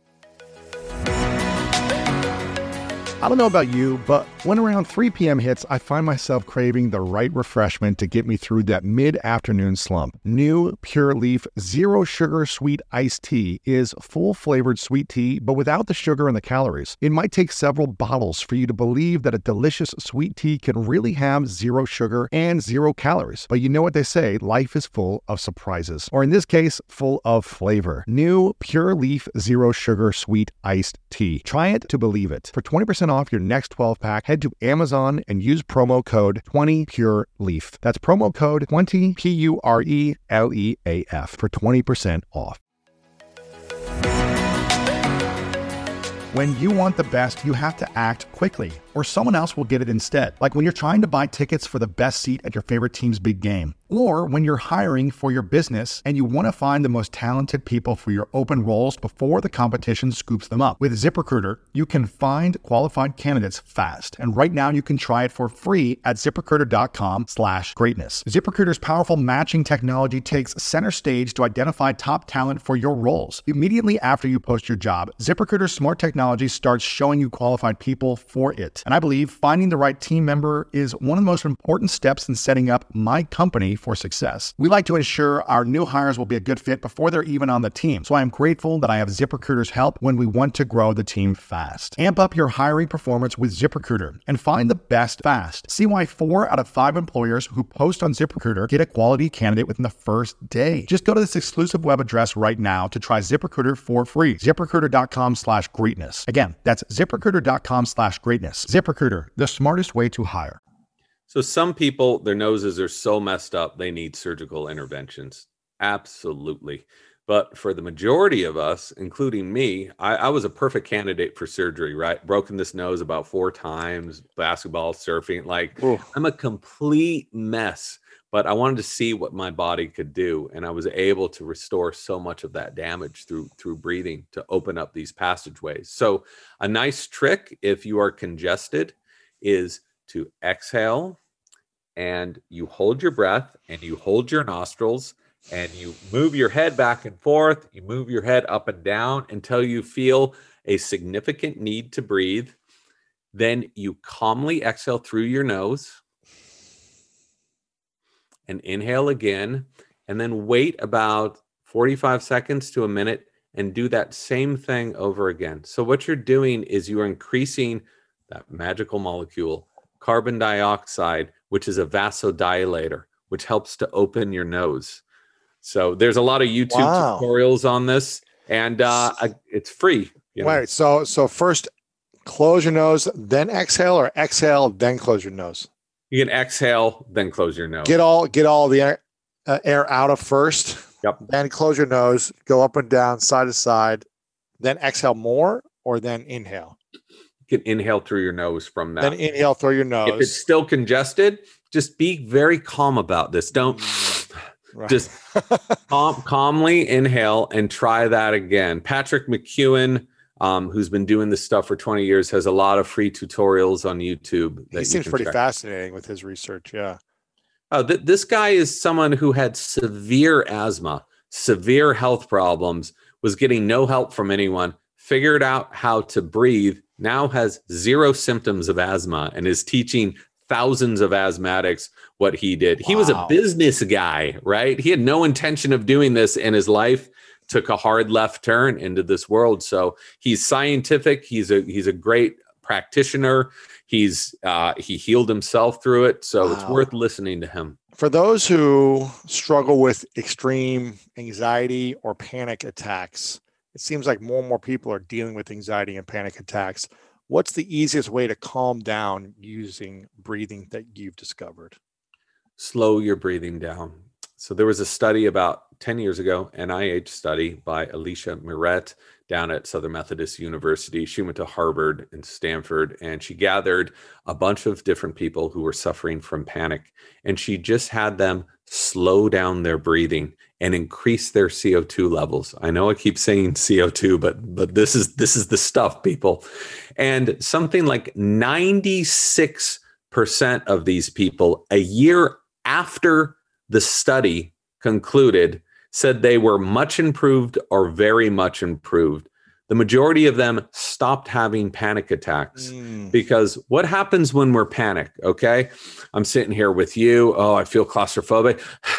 I don't know about you, but when around 3 p.m. hits, I find myself craving the right refreshment to get me through that mid-afternoon slump. New Pure Leaf Zero Sugar Sweet Iced Tea is full-flavored sweet tea, but without the sugar and the calories. It might take several bottles for you to believe that a delicious sweet tea can really have zero sugar and 0 calories. But you know what they say, life is full of surprises. Or in this case, full of flavor. New Pure Leaf Zero Sugar Sweet Iced Tea. Try it to believe it. For 20% off your next 12-pack, head to Amazon and use promo code 20PureLeaf. That's promo code 20 PURELEAF for 20% off. When you want the best, you have to act quickly, or someone else will get it instead. Like when you're trying to buy tickets for the best seat at your favorite team's big game. Or when you're hiring for your business and you want to find the most talented people for your open roles before the competition scoops them up. With ZipRecruiter, you can find qualified candidates fast. And right now you can try it for free at ZipRecruiter.com/greatness. ZipRecruiter's powerful matching technology takes center stage to identify top talent for your roles. Immediately after you post your job, ZipRecruiter's smart technology starts showing you qualified people for it. And I believe finding the right team member is one of the most important steps in setting up my company for success. We like to ensure our new hires will be a good fit before they're even on the team. So I am grateful that I have ZipRecruiter's help when we want to grow the team fast. Amp up your hiring performance with ZipRecruiter and find the best fast. See why 4 out of 5 employers who post on ZipRecruiter get a quality candidate within the first day. Just go to this exclusive web address right now to try ZipRecruiter for free. ZipRecruiter.com/greatness. Again, that's ZipRecruiter.com/greatness. ZipRecruiter, the smartest way to hire. So some people, their noses are so messed up, they need surgical interventions. Absolutely. But for the majority of us, including me, I was a perfect candidate for surgery, right? Broken this nose about 4 times, basketball, surfing. Like, Ooh. I'm a complete mess, but I wanted to see what my body could do. And I was able to restore so much of that damage through breathing to open up these passageways. So a nice trick, if you are congested, is to exhale and you hold your breath and you hold your nostrils and you move your head back and forth. You move your head up and down until you feel a significant need to breathe. Then you calmly exhale through your nose and inhale again, and then wait about 45 seconds to a minute and do that same thing over again. So what you're doing is you are increasing that magical molecule, carbon dioxide, which is a vasodilator, which helps to open your nose. So there's a lot of YouTube tutorials on this, and it's free. Wait, so first close your nose, then exhale, or exhale, then close your nose? You can exhale, then close your nose. Get all the air out of first. Yep. Then close your nose, go up and down, side to side, then exhale more, or then inhale? You can inhale through your nose from that. Then inhale through your nose. If it's still congested, just be very calm about this. Don't just calmly inhale and try that again. Patrick McKeown, who's been doing this stuff for 20 years, has a lot of free tutorials on YouTube. He seems pretty fascinating with his research. Yeah. This guy is someone who had severe asthma, severe health problems, was getting no help from anyone, figured out how to breathe, now has 0 symptoms of asthma, and is teaching thousands of asthmatics what he did. Wow. He was a business guy, right? He had no intention of doing this in his life, took a hard left turn into this world. So he's scientific. He's a great practitioner. He healed himself through it. So It's worth listening to him. For those who struggle with extreme anxiety or panic attacks, it seems like more and more people are dealing with anxiety and panic attacks. What's the easiest way to calm down using breathing that you've discovered? Slow your breathing down. So there was a study about 10 years ago, NIH study by Alicia Moret down at Southern Methodist University. She went to Harvard and Stanford, and she gathered a bunch of different people who were suffering from panic. And she just had them slow down their breathing and increase their CO2 levels. I know I keep saying CO2, but this is the stuff, people. And something like 96% of these people, a year after the study concluded, said they were much improved or very much improved. The majority of them stopped having panic attacks because what happens when we're panicked? Okay. I'm sitting here with you. Oh, I feel claustrophobic.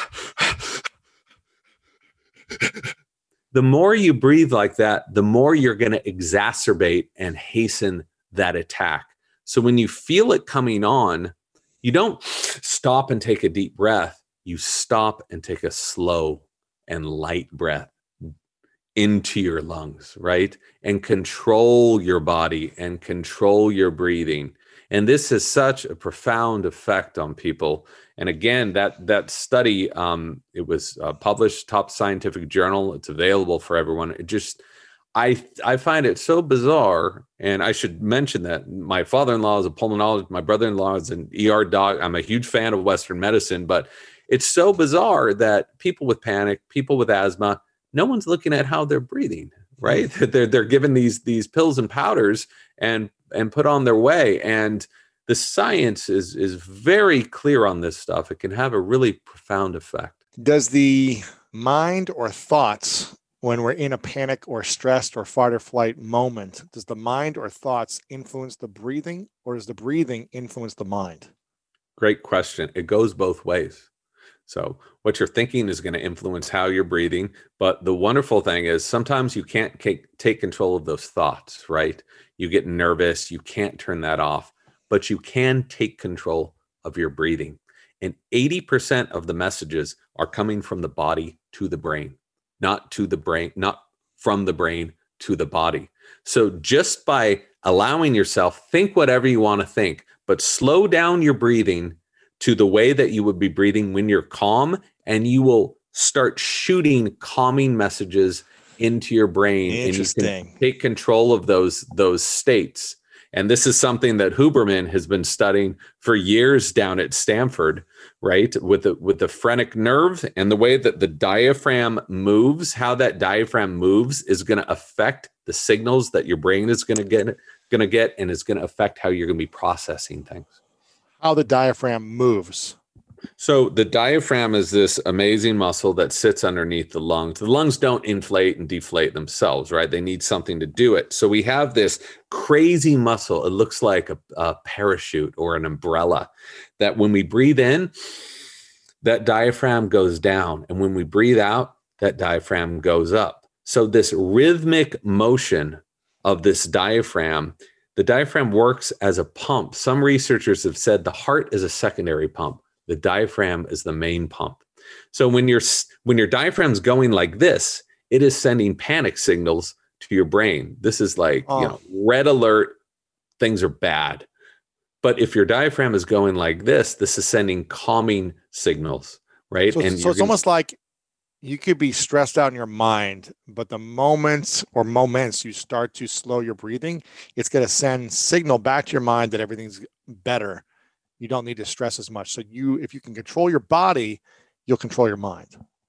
The more you breathe like that, the more you're going to exacerbate and hasten that attack. So when you feel it coming on, you don't stop and take a deep breath. You stop and take a slow and light breath into your lungs, right? And control your body and control your breathing. And this has such a profound effect on people. And again, that study, it was published, top scientific journal. It's available for everyone. It just, I find it so bizarre. And I should mention that my father-in-law is a pulmonologist. My brother-in-law is an ER doc. I'm a huge fan of Western medicine, but it's so bizarre that people with panic, people with asthma, no one's looking at how they're breathing, right? They're given these pills and powders and put on their way. And the science is very clear on this stuff. It can have a really profound effect. Does the mind or thoughts, when we're in a panic or stressed or fight or flight moment, does the mind or thoughts influence the breathing, or does the breathing influence the mind? Great question. It goes both ways. So what you're thinking is going to influence how you're breathing. But the wonderful thing is sometimes you can't take control of those thoughts, right? You get nervous. You can't turn that off, but you can take control of your breathing. And 80% of the messages are coming from the body to the brain, not from the brain to the body. So just by allowing yourself, think whatever you want to think, but slow down your breathing to the way that you would be breathing when you're calm, and you will start shooting calming messages into your brain, and you can take control of those states. And this is something that Huberman has been studying for years down at Stanford, right? With the phrenic nerve and the way that the diaphragm moves, how that diaphragm moves is going to affect the signals that your brain is going to get, and it's going to affect how you're going to be processing things. How the diaphragm moves. So the diaphragm is this amazing muscle that sits underneath the lungs. The lungs don't inflate and deflate themselves, right? They need something to do it. So we have this crazy muscle. It looks like a parachute or an umbrella that when we breathe in, that diaphragm goes down. And when we breathe out, that diaphragm goes up. So this rhythmic motion of this diaphragm, the diaphragm works as a pump. Some researchers have said the heart is a secondary pump. The diaphragm is the main pump. So when your diaphragm's going like this, it is sending panic signals to your brain. This is like, red alert, things are bad. But if your diaphragm is going like this is sending calming signals, right? So it's almost like you could be stressed out in your mind, but the moments you start to slow your breathing, it's going to send signal back to your mind that everything's better. You don't need to stress as much. So if you can control your body, you'll control your mind.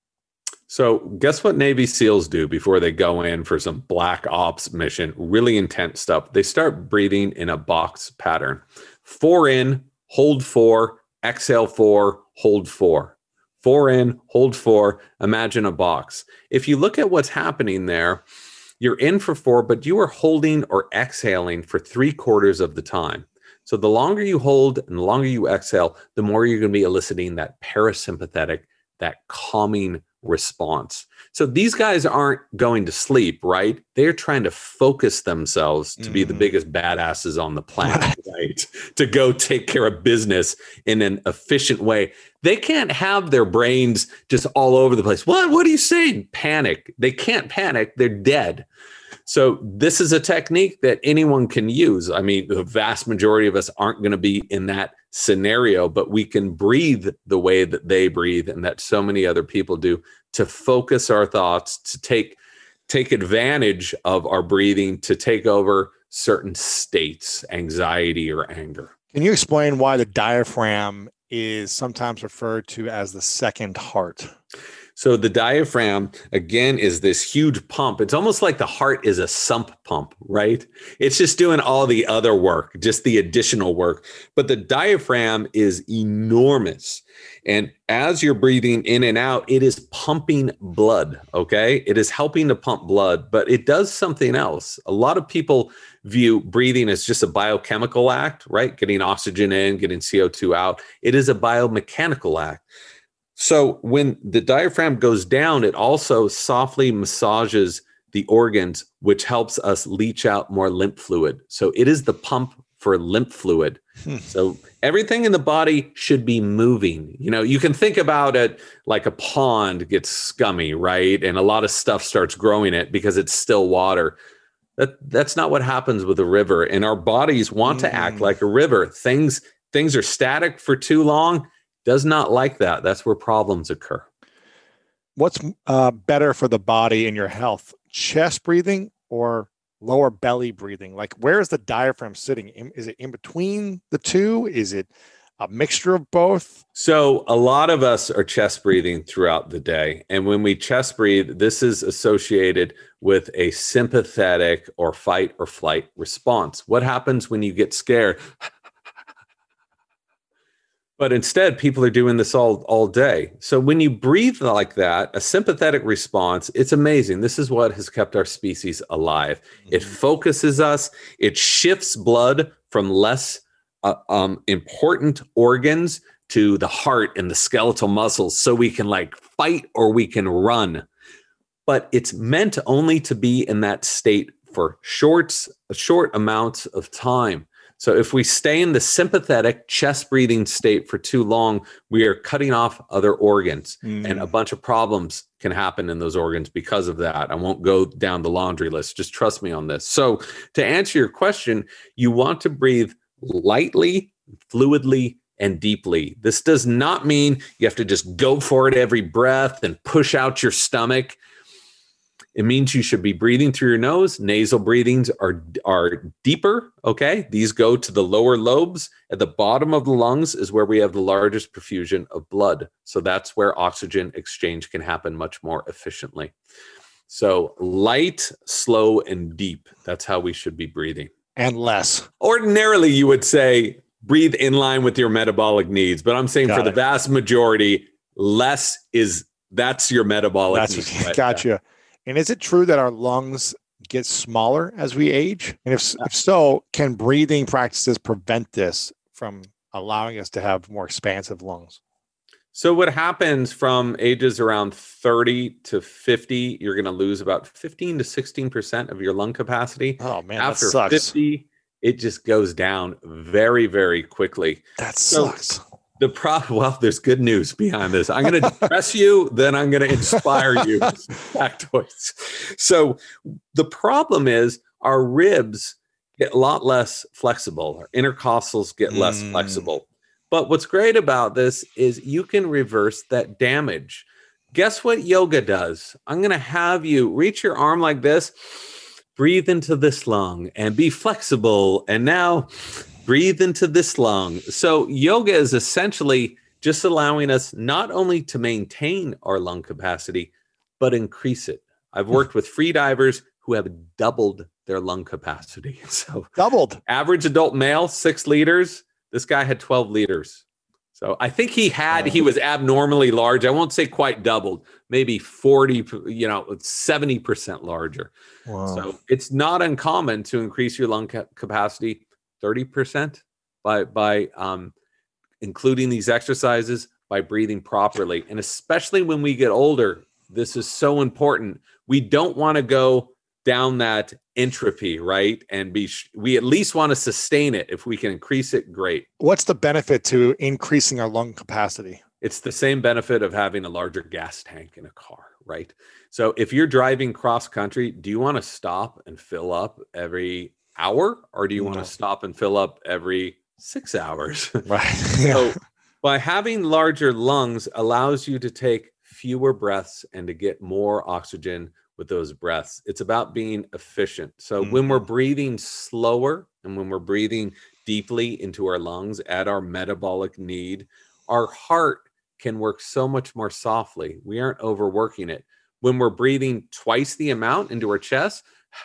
So guess what Navy SEALs do before they go in for some black ops mission, really intense stuff? They start breathing in a box pattern. 4 in, hold 4, exhale 4, hold 4. 4 in, hold 4, imagine a box. If you look at what's happening there, you're in for 4, but you are holding or exhaling for 3/4 of the time. So the longer you hold and the longer you exhale, the more you're going to be eliciting that parasympathetic, that calming response. So these guys aren't going to sleep, right? They're trying to focus themselves to be the biggest badasses on the planet, right? To go take care of business in an efficient way. They can't have their brains just all over the place. What are you saying? Panic. They can't panic. They're dead. So this is a technique that anyone can use. I mean, the vast majority of us aren't going to be in that scenario, but we can breathe the way that they breathe and that so many other people do, to focus our thoughts, to take advantage of our breathing, to take over certain states, anxiety or anger. Can you explain why the diaphragm is sometimes referred to as the second heart? So the diaphragm, again, is this huge pump. It's almost like the heart is a sump pump, right? It's just doing all the other work, just the additional work. But the diaphragm is enormous. And as you're breathing in and out, it is pumping blood, okay? It is helping to pump blood, but it does something else. A lot of people view breathing as just a biochemical act, right? Getting oxygen in, getting CO2 out. It is a biomechanical act. So when the diaphragm goes down, it also softly massages the organs, which helps us leach out more lymph fluid. So it is the pump for lymph fluid. So everything in the body should be moving. You know, you can think about it like a pond gets scummy, right? And a lot of stuff starts growing it because it's still water. That's not what happens with a river. And our bodies want to act like a river. Things are static for too long. Does not like that. That's where problems occur. What's better for the body and your health? Chest breathing or lower belly breathing? Like, where is the diaphragm sitting? Is it in between the two? Is it a mixture of both? So a lot of us are chest breathing throughout the day. And when we chest breathe, this is associated with a sympathetic or fight or flight response. What happens when you get scared? But instead, people are doing this all day. So when you breathe like that, a sympathetic response, it's amazing. This is what has kept our species alive. It focuses us. It shifts blood from less important organs to the heart and the skeletal muscles so we can like fight or we can run. But it's meant only to be in that state for short amounts of time. So if we stay in the sympathetic chest breathing state for too long, we are cutting off other organs and a bunch of problems can happen in those organs because of that. I won't go down the laundry list. Just trust me on this. So to answer your question, you want to breathe lightly, fluidly, and deeply. This does not mean you have to just go for it every breath and push out your stomach. It means you should be breathing through your nose. Nasal breathings are deeper, okay? These go to the lower lobes. At the bottom of the lungs is where we have the largest perfusion of blood. So that's where oxygen exchange can happen much more efficiently. So light, slow, and deep. That's how we should be breathing. And less. Ordinarily, you would say breathe in line with your metabolic needs. But I'm saying for the vast majority, that's your metabolic needs. Right? Gotcha. And is it true that our lungs get smaller as we age? And if so, can breathing practices prevent this from allowing us to have more expansive lungs? So what happens from ages around 30 to 50, you're going to lose about 15 to 16% of your lung capacity. Oh, man, after that sucks. 50, it just goes down very, very quickly. That sucks. Well, there's good news behind this. I'm going to depress you, then I'm going to inspire you. Factoids. So the problem is our ribs get a lot less flexible. Our intercostals get less flexible. But what's great about this is you can reverse that damage. Guess what yoga does? I'm going to have you reach your arm like this, breathe into this lung and be flexible. And now breathe into this lung. So yoga is essentially just allowing us not only to maintain our lung capacity, but increase it. I've worked with free divers who have doubled their lung capacity. So doubled. Average adult male, 6 liters. This guy had 12 liters. So I think he was abnormally large. I won't say quite doubled, maybe 70% larger. Wow. So it's not uncommon to increase your lung capacity 30% by including these exercises, by breathing properly. And especially when we get older, this is so important. We don't want to go down that entropy, right? And we at least want to sustain it. If we can increase it, great. What's the benefit to increasing our lung capacity? It's the same benefit of having a larger gas tank in a car, right? So if you're driving cross country, do you want to stop and fill up every hour, or do you want to stop and fill up every 6 hours? Right. So by having larger lungs allows you to take fewer breaths and to get more oxygen with those breaths. It's about being efficient. So when we're breathing slower and when we're breathing deeply into our lungs at our metabolic need, our heart can work so much more softly. We aren't overworking it. When we're breathing twice the amount into our chest,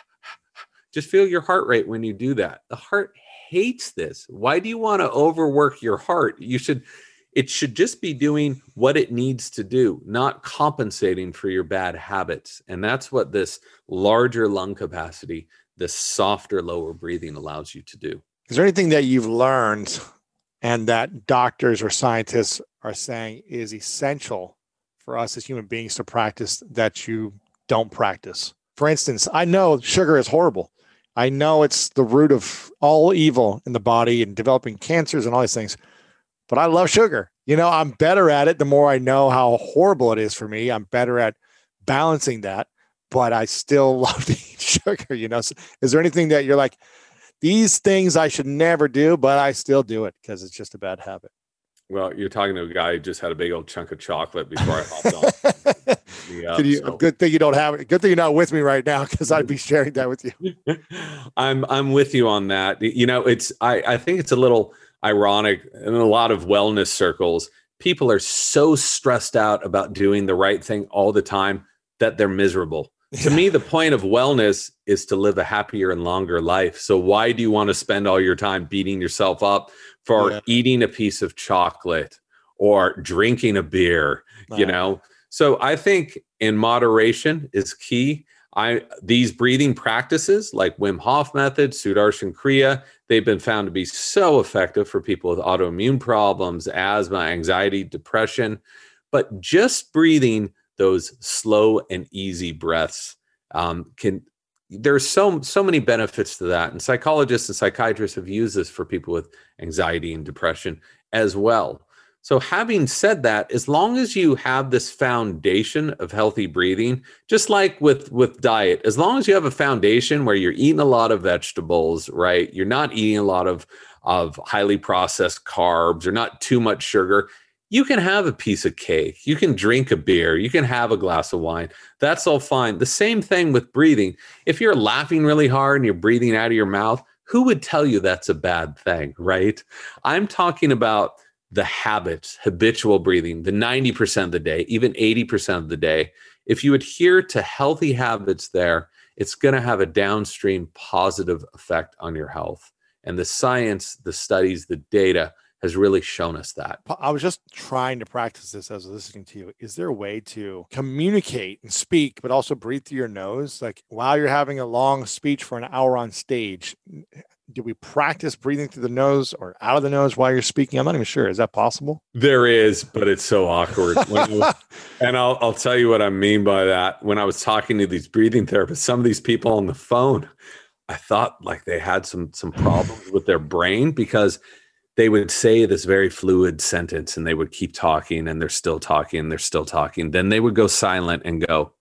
just feel your heart rate when you do that. The heart hates this. Why do you want to overwork your heart? It should just be doing what it needs to do, not compensating for your bad habits. And that's what this larger lung capacity, this softer, lower breathing allows you to do. Is there anything that you've learned and that doctors or scientists are saying is essential for us as human beings to practice that you don't practice? For instance, I know sugar is horrible. I know it's the root of all evil in the body and developing cancers and all these things. But I love sugar. I'm better at it the more I know how horrible it is for me. I'm better at balancing that, but I still love to eat sugar. So is there anything that you're like, these things I should never do, but I still do it because it's just a bad habit? Well, you're talking to a guy who just had a big old chunk of chocolate before I hopped on. Good thing you don't have it. Good thing you're not with me right now, because I'd be sharing that with you. I'm with you on that. I think it's a little ironic in a lot of wellness circles. People are so stressed out about doing the right thing all the time that they're miserable. To me, the point of wellness is to live a happier and longer life. So why do you want to spend all your time beating yourself up for eating a piece of chocolate or drinking a beer? So I think in moderation is key. These breathing practices like Wim Hof method, Sudarshan Kriya, they've been found to be so effective for people with autoimmune problems, asthma, anxiety, depression. But just breathing those slow and easy breaths there's so many benefits to that. And psychologists and psychiatrists have used this for people with anxiety and depression as well. So having said that, as long as you have this foundation of healthy breathing, just like with diet, as long as you have a foundation where you're eating a lot of vegetables, right? You're not eating a lot of highly processed carbs or not too much sugar. You can have a piece of cake. You can drink a beer. You can have a glass of wine. That's all fine. The same thing with breathing. If you're laughing really hard and you're breathing out of your mouth, who would tell you that's a bad thing, right? I'm talking about the habits, habitual breathing, the 90% of the day, even 80% of the day. If you adhere to healthy habits there, it's going to have a downstream positive effect on your health. And the science, the studies, the data has really shown us that. I was just trying to practice this as I was listening to you. Is there a way to communicate and speak, but also breathe through your nose? Like while you're having a long speech for an hour on stage, do we practice breathing through the nose or out of the nose while you're speaking? I'm not even sure. Is that possible? There is, but it's so awkward. And I'll tell you what I mean by that. When I was talking to these breathing therapists, some of these people on the phone, I thought like they had some problems with their brain, because they would say this very fluid sentence and they would keep talking and they're still talking and they're still talking. Then they would go silent and go,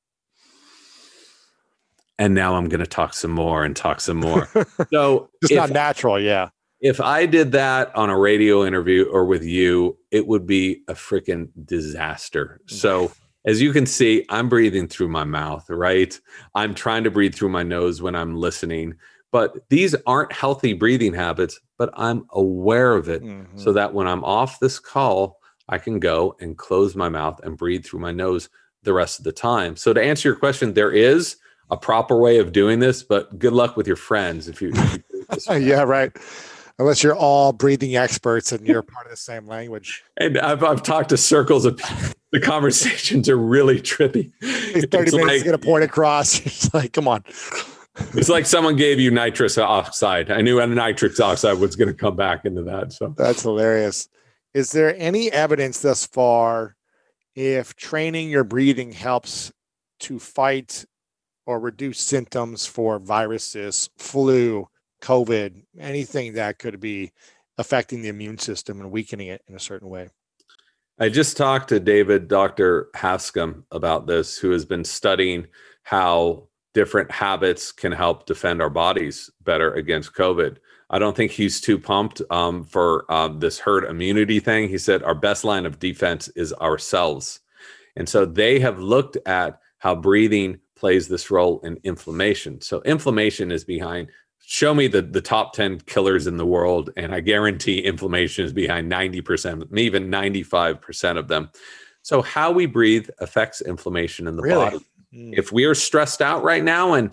and now I'm going to talk some more and talk some more. So it's not natural. Yeah. If I did that on a radio interview or with you, it would be a freaking disaster. So as you can see, I'm breathing through my mouth, right? I'm trying to breathe through my nose when I'm listening, but these aren't healthy breathing habits, but I'm aware of it so that when I'm off this call, I can go and close my mouth and breathe through my nose the rest of the time. So to answer your question, there is a proper way of doing this, but good luck with your friends if you yeah, right. Unless you're all breathing experts and you're part of the same language. And I've talked to circles of the conversations are really trippy. 30 minutes to get a point across. It's like, come on. It's like someone gave you nitrous oxide. I knew nitrous oxide was going to come back into that. So that's hilarious. Is there any evidence thus far if training your breathing helps to fight or reduce symptoms for viruses, flu, COVID, anything that could be affecting the immune system and weakening it in a certain way? I just talked to Dr. Haskam about this, who has been studying how different habits can help defend our bodies better against COVID. I don't think he's too pumped for this herd immunity thing. He said our best line of defense is ourselves. And so they have looked at how breathing plays this role in inflammation. So inflammation is behind, show me the top 10 killers in the world, and I guarantee inflammation is behind 90%, even 95% of them. So how we breathe affects inflammation in the body. If we are stressed out right now, and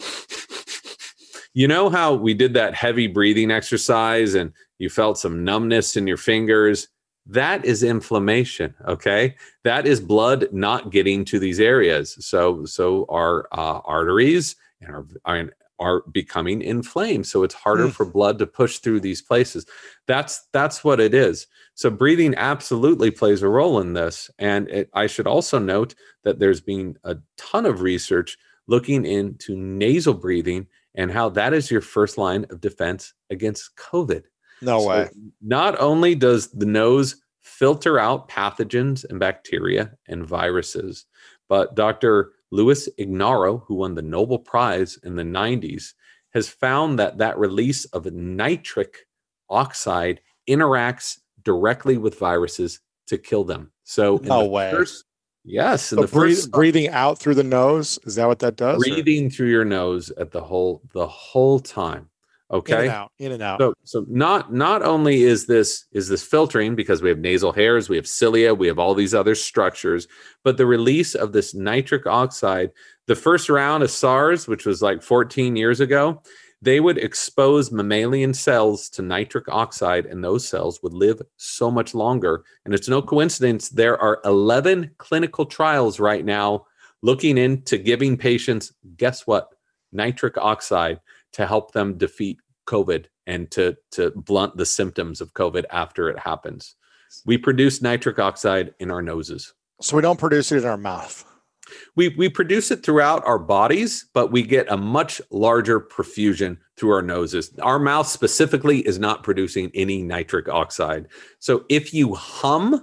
you know how we did that heavy breathing exercise and you felt some numbness in your fingers, that is inflammation. Okay. That is blood not getting to these areas. So our arteries and are becoming inflamed. So it's harder for blood to push through these places. That's what it is. So breathing absolutely plays a role in this. And I should also note that there's been a ton of research looking into nasal breathing and how that is your first line of defense against COVID. No way. Not only does the nose filter out pathogens and bacteria and viruses, but Dr. Luis Ignarro, who won the Nobel Prize in the 90s, has found that release of nitric oxide interacts directly with viruses to kill them. So no way. Yes. So breathing out through the nose, is that what that does? Breathing through your nose at the whole time. Okay. In and out. So not only is this filtering, because we have nasal hairs, we have cilia, we have all these other structures, but the release of this nitric oxide, the first round of SARS, which was like 14 years ago, they would expose mammalian cells to nitric oxide, and those cells would live so much longer. And it's no coincidence there are 11 clinical trials right now looking into giving patients, guess what, nitric oxide to help them defeat COVID and to blunt the symptoms of COVID after it happens. We produce nitric oxide in our noses. So we don't produce it in our mouth. We produce it throughout our bodies, but we get a much larger profusion through our noses. Our mouth specifically is not producing any nitric oxide. So if you hum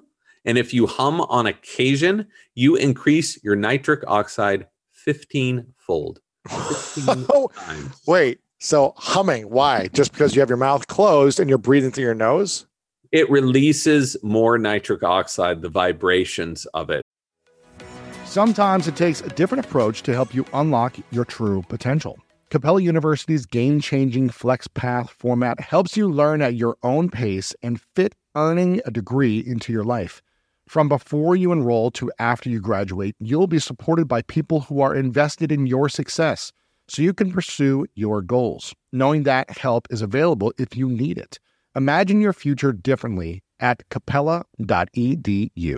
And if you hum on occasion, you increase your nitric oxide 15-fold. 15 times. Wait, so humming, why? Just because you have your mouth closed and you're breathing through your nose? It releases more nitric oxide, the vibrations of it. Sometimes it takes a different approach to help you unlock your true potential. Capella University's game-changing FlexPath format helps you learn at your own pace and fit earning a degree into your life. From before you enroll to after you graduate, you'll be supported by people who are invested in your success, so you can pursue your goals, knowing that help is available if you need it. Imagine your future differently at capella.edu.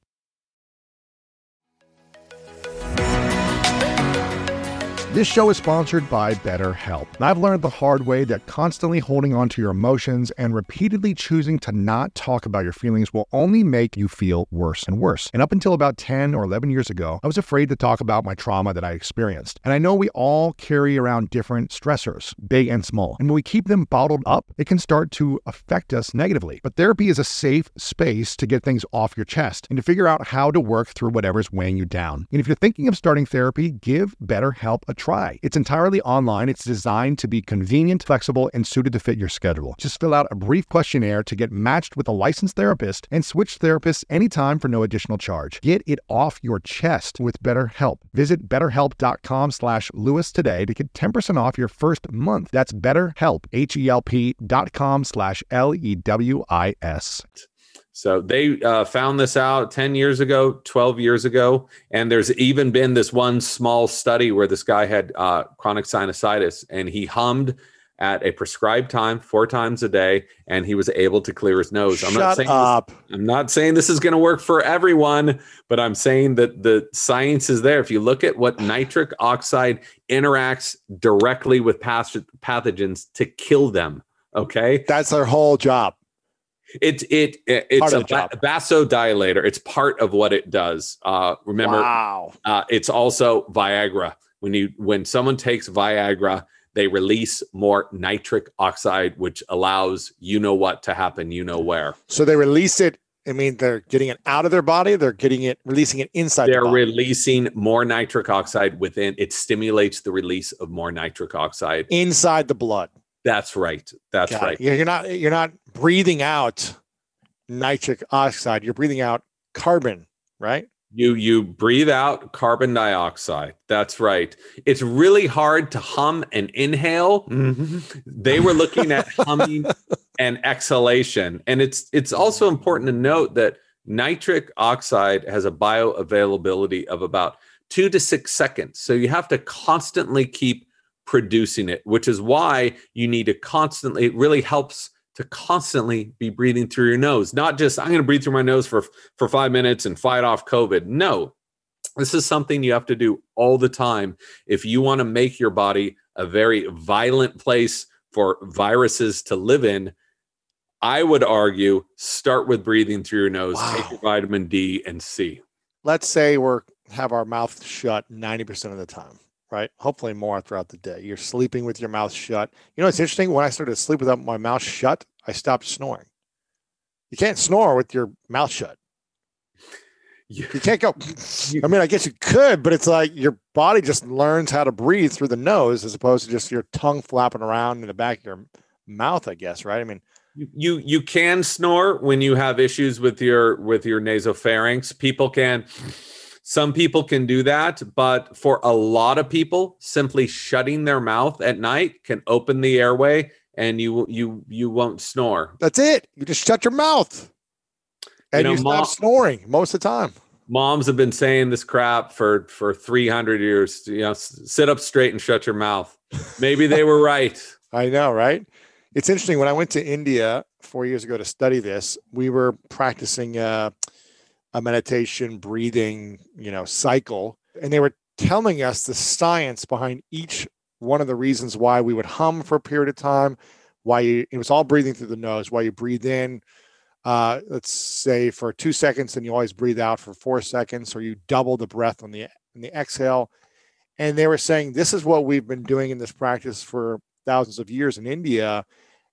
This show is sponsored by BetterHelp. And I've learned the hard way that constantly holding on to your emotions and repeatedly choosing to not talk about your feelings will only make you feel worse and worse. And up until about 10 or 11 years ago, I was afraid to talk about my trauma that I experienced. And I know we all carry around different stressors, big and small. And when we keep them bottled up, it can start to affect us negatively. But therapy is a safe space to get things off your chest and to figure out how to work through whatever's weighing you down. And if you're thinking of starting therapy, give BetterHelp a try. It's entirely online. It's designed to be convenient, flexible, and suited to fit your schedule. Just fill out a brief questionnaire to get matched with a licensed therapist and switch therapists anytime for no additional charge. Get it off your chest with BetterHelp. Visit betterhelp.com/Lewis today to get 10% off your first month. That's BetterHelp, HELP.com/LEWIS. So they found this out 10 years ago, 12 years ago. And there's even been this one small study where this guy had chronic sinusitis and he hummed at a prescribed time 4 times a day and he was able to clear his nose. I'm not saying this is going to work for everyone, but I'm saying that the science is there. If you look at what nitric oxide interacts directly with pathogens to kill them, okay? That's their whole job. It's a vasodilator. It's part of what it does. Remember, it's also Viagra. When someone takes Viagra, they release more nitric oxide, which allows you know what to happen, you know where. So they release it. I mean, they're getting it out of their body. They're releasing it inside. They're releasing more nitric oxide within. It stimulates the release of more nitric oxide inside the blood. That's right. That's right. You're not breathing out nitric oxide. You're breathing out carbon, right? You breathe out carbon dioxide. That's right. It's really hard to hum and inhale. Mm-hmm. They were looking at humming and exhalation. And it's also important to note that nitric oxide has a bioavailability of about 2 to 6 seconds. So you have to constantly keep producing it, which is why you need to constantly, it really helps to constantly be breathing through your nose. Not just, I'm going to breathe through my nose for 5 minutes and fight off COVID. No, this is something you have to do all the time if you want to make your body a very violent place for viruses to live in. I would argue, start with breathing through your nose, take your vitamin D and C. Let's say have our mouth shut 90% of the time. Right? Hopefully more throughout the day. You're sleeping with your mouth shut. You know, it's interesting. When I started to sleep without my mouth shut, I stopped snoring. You can't snore with your mouth shut. You can't go. I mean, I guess you could, but it's like your body just learns how to breathe through the nose as opposed to just your tongue flapping around in the back of your mouth, I guess. Right? I mean, you can snore when you have issues with your nasopharynx. Some people can do that, but for a lot of people, simply shutting their mouth at night can open the airway and you won't snore. That's it. You just shut your mouth and you stop snoring most of the time. Moms have been saying this crap for 300 years. You know, sit up straight and shut your mouth. Maybe they were right. I know, right? It's interesting. When I went to India 4 years ago to study this, we were practicing a meditation breathing, cycle. And they were telling us the science behind each one of the reasons why we would hum for a period of time, it was all breathing through the nose, why you breathe in, let's say for 2 seconds, and you always breathe out for 4 seconds, or you double the breath on the exhale. And they were saying, this is what we've been doing in this practice for thousands of years in India.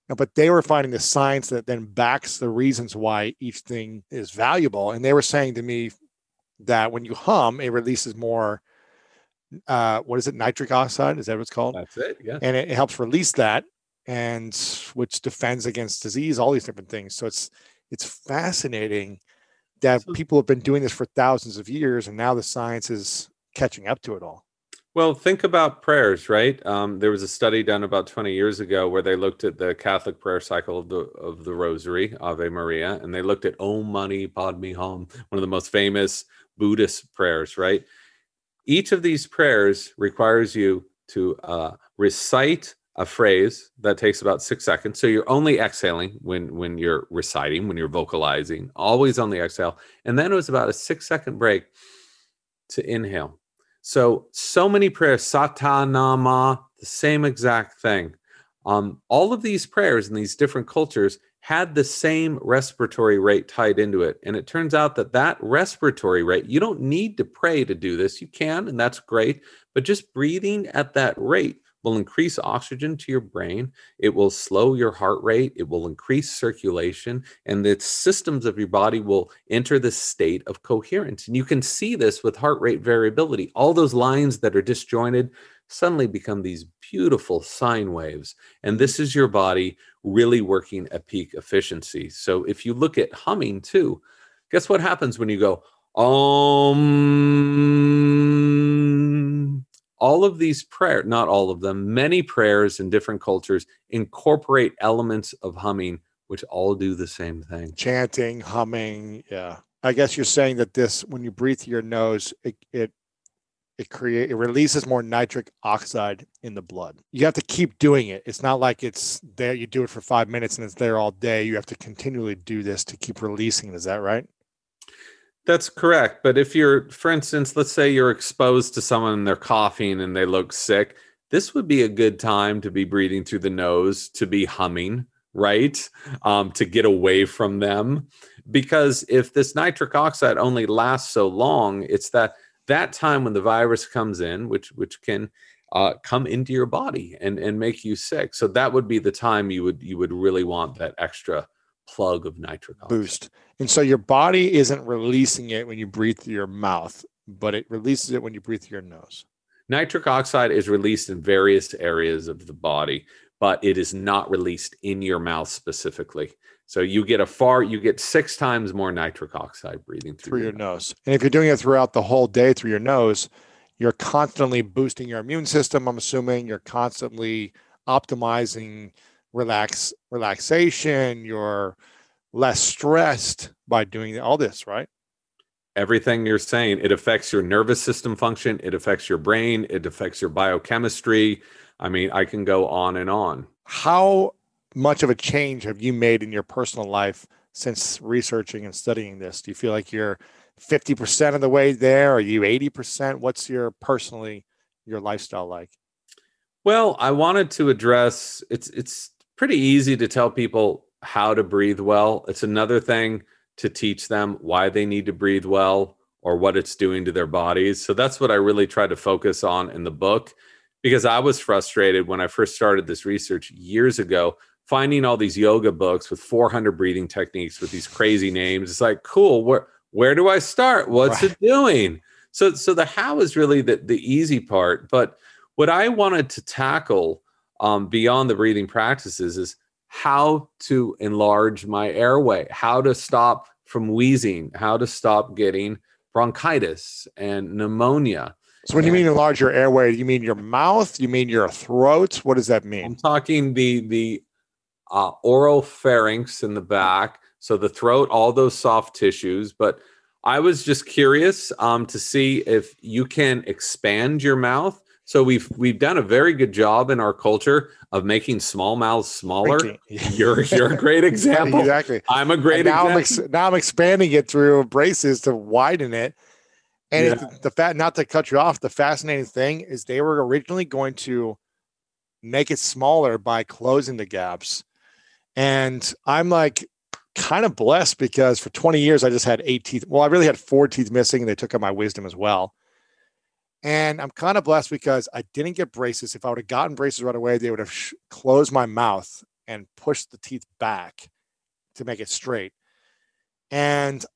But they were finding the science that then backs the reasons why each thing is valuable. And they were saying to me that when you hum, it releases more, what is it? Nitric oxide. Is that what it's called? That's it. Yeah. And it helps release that, and which defends against disease, all these different things. So it's fascinating that people have been doing this for thousands of years, and now the science is catching up to it all. Well, think about prayers, right? There was a study done about 20 years ago where they looked at the Catholic prayer cycle of the Rosary, Ave Maria, and they looked at Om Mani Padme Hum, one of the most famous Buddhist prayers, right? Each of these prayers requires you to recite a phrase that takes about 6 seconds. So you're only exhaling when you're reciting, when you're vocalizing, always on the exhale. And then it was about a 6-second break to inhale. So many prayers, Satanama, the same exact thing. All of these prayers in these different cultures had the same respiratory rate tied into it. And it turns out that respiratory rate, you don't need to pray to do this. You can, and that's great. But just breathing at that rate will increase oxygen to your brain. It will slow your heart rate. It will increase circulation, and the systems of your body will enter this state of coherence. And you can see this with heart rate variability. All those lines that are disjointed suddenly become these beautiful sine waves. And this is your body really working at peak efficiency. So if you look at humming too, guess what happens when you go, Om? All of these prayers, not all of them, many prayers in different cultures incorporate elements of humming, which all do the same thing. Chanting, humming. Yeah. I guess you're saying that when you breathe through your nose, it releases more nitric oxide in the blood. You have to keep doing it. It's not like it's there. You do it for 5 minutes and it's there all day. You have to continually do this to keep releasing. Is that right? That's correct. But if you're, for instance, let's say you're exposed to someone and they're coughing and they look sick, this would be a good time to be breathing through the nose, to be humming, right? To get away from them. Because if this nitric oxide only lasts so long, it's that time when the virus comes in, which can come into your body and make you sick. So that would be the time you would really want that extra plug of nitric oxide. Boost. And so your body isn't releasing it when you breathe through your mouth, but it releases it when you breathe through your nose. Nitric oxide is released in various areas of the body, but it is not released in your mouth specifically. So you get 6 times more nitric oxide breathing through your nose. And if you're doing it throughout the whole day through your nose, you're constantly boosting your immune system. I'm assuming you're constantly optimizing relaxation. You're less stressed by doing all this, right? Everything you're saying, it affects your nervous system function. It affects your brain. It affects your biochemistry. I mean, I can go on and on. How much of a change have you made in your personal life since researching and studying this? Do you feel like you're 50% of the way there? Are you 80%? What's your lifestyle like? Well, I wanted to address, it's pretty easy to tell people how to breathe well. It's another thing to teach them why they need to breathe well or what it's doing to their bodies. So that's what I really try to focus on in the book, because I was frustrated when I first started this research years ago, finding all these yoga books with 400 breathing techniques with these crazy names. It's like, cool, where do I start? What's it doing? So the how is really the easy part. But what I wanted to tackle beyond the breathing practices is how to enlarge my airway, how to stop from wheezing, how to stop getting bronchitis and pneumonia. So when you mean enlarge your airway, you mean your mouth? You mean your throat? What does that mean? I'm talking the oropharynx in the back, so the throat, all those soft tissues. But I was just curious to see if you can expand your mouth. So we've done a very good job in our culture of making small mouths smaller. You're a great example. Exactly. I'm a great example. Now I'm expanding it through braces to widen it. And not to cut you off, the fascinating thing is they were originally going to make it smaller by closing the gaps. And I'm like kind of blessed because for 20 years I just had 8 teeth. Well, I really had 4 teeth missing, and they took out my wisdom as well. And I'm kind of blessed because I didn't get braces. If I would have gotten braces right away, they would have closed my mouth and push the teeth back to make it straight. And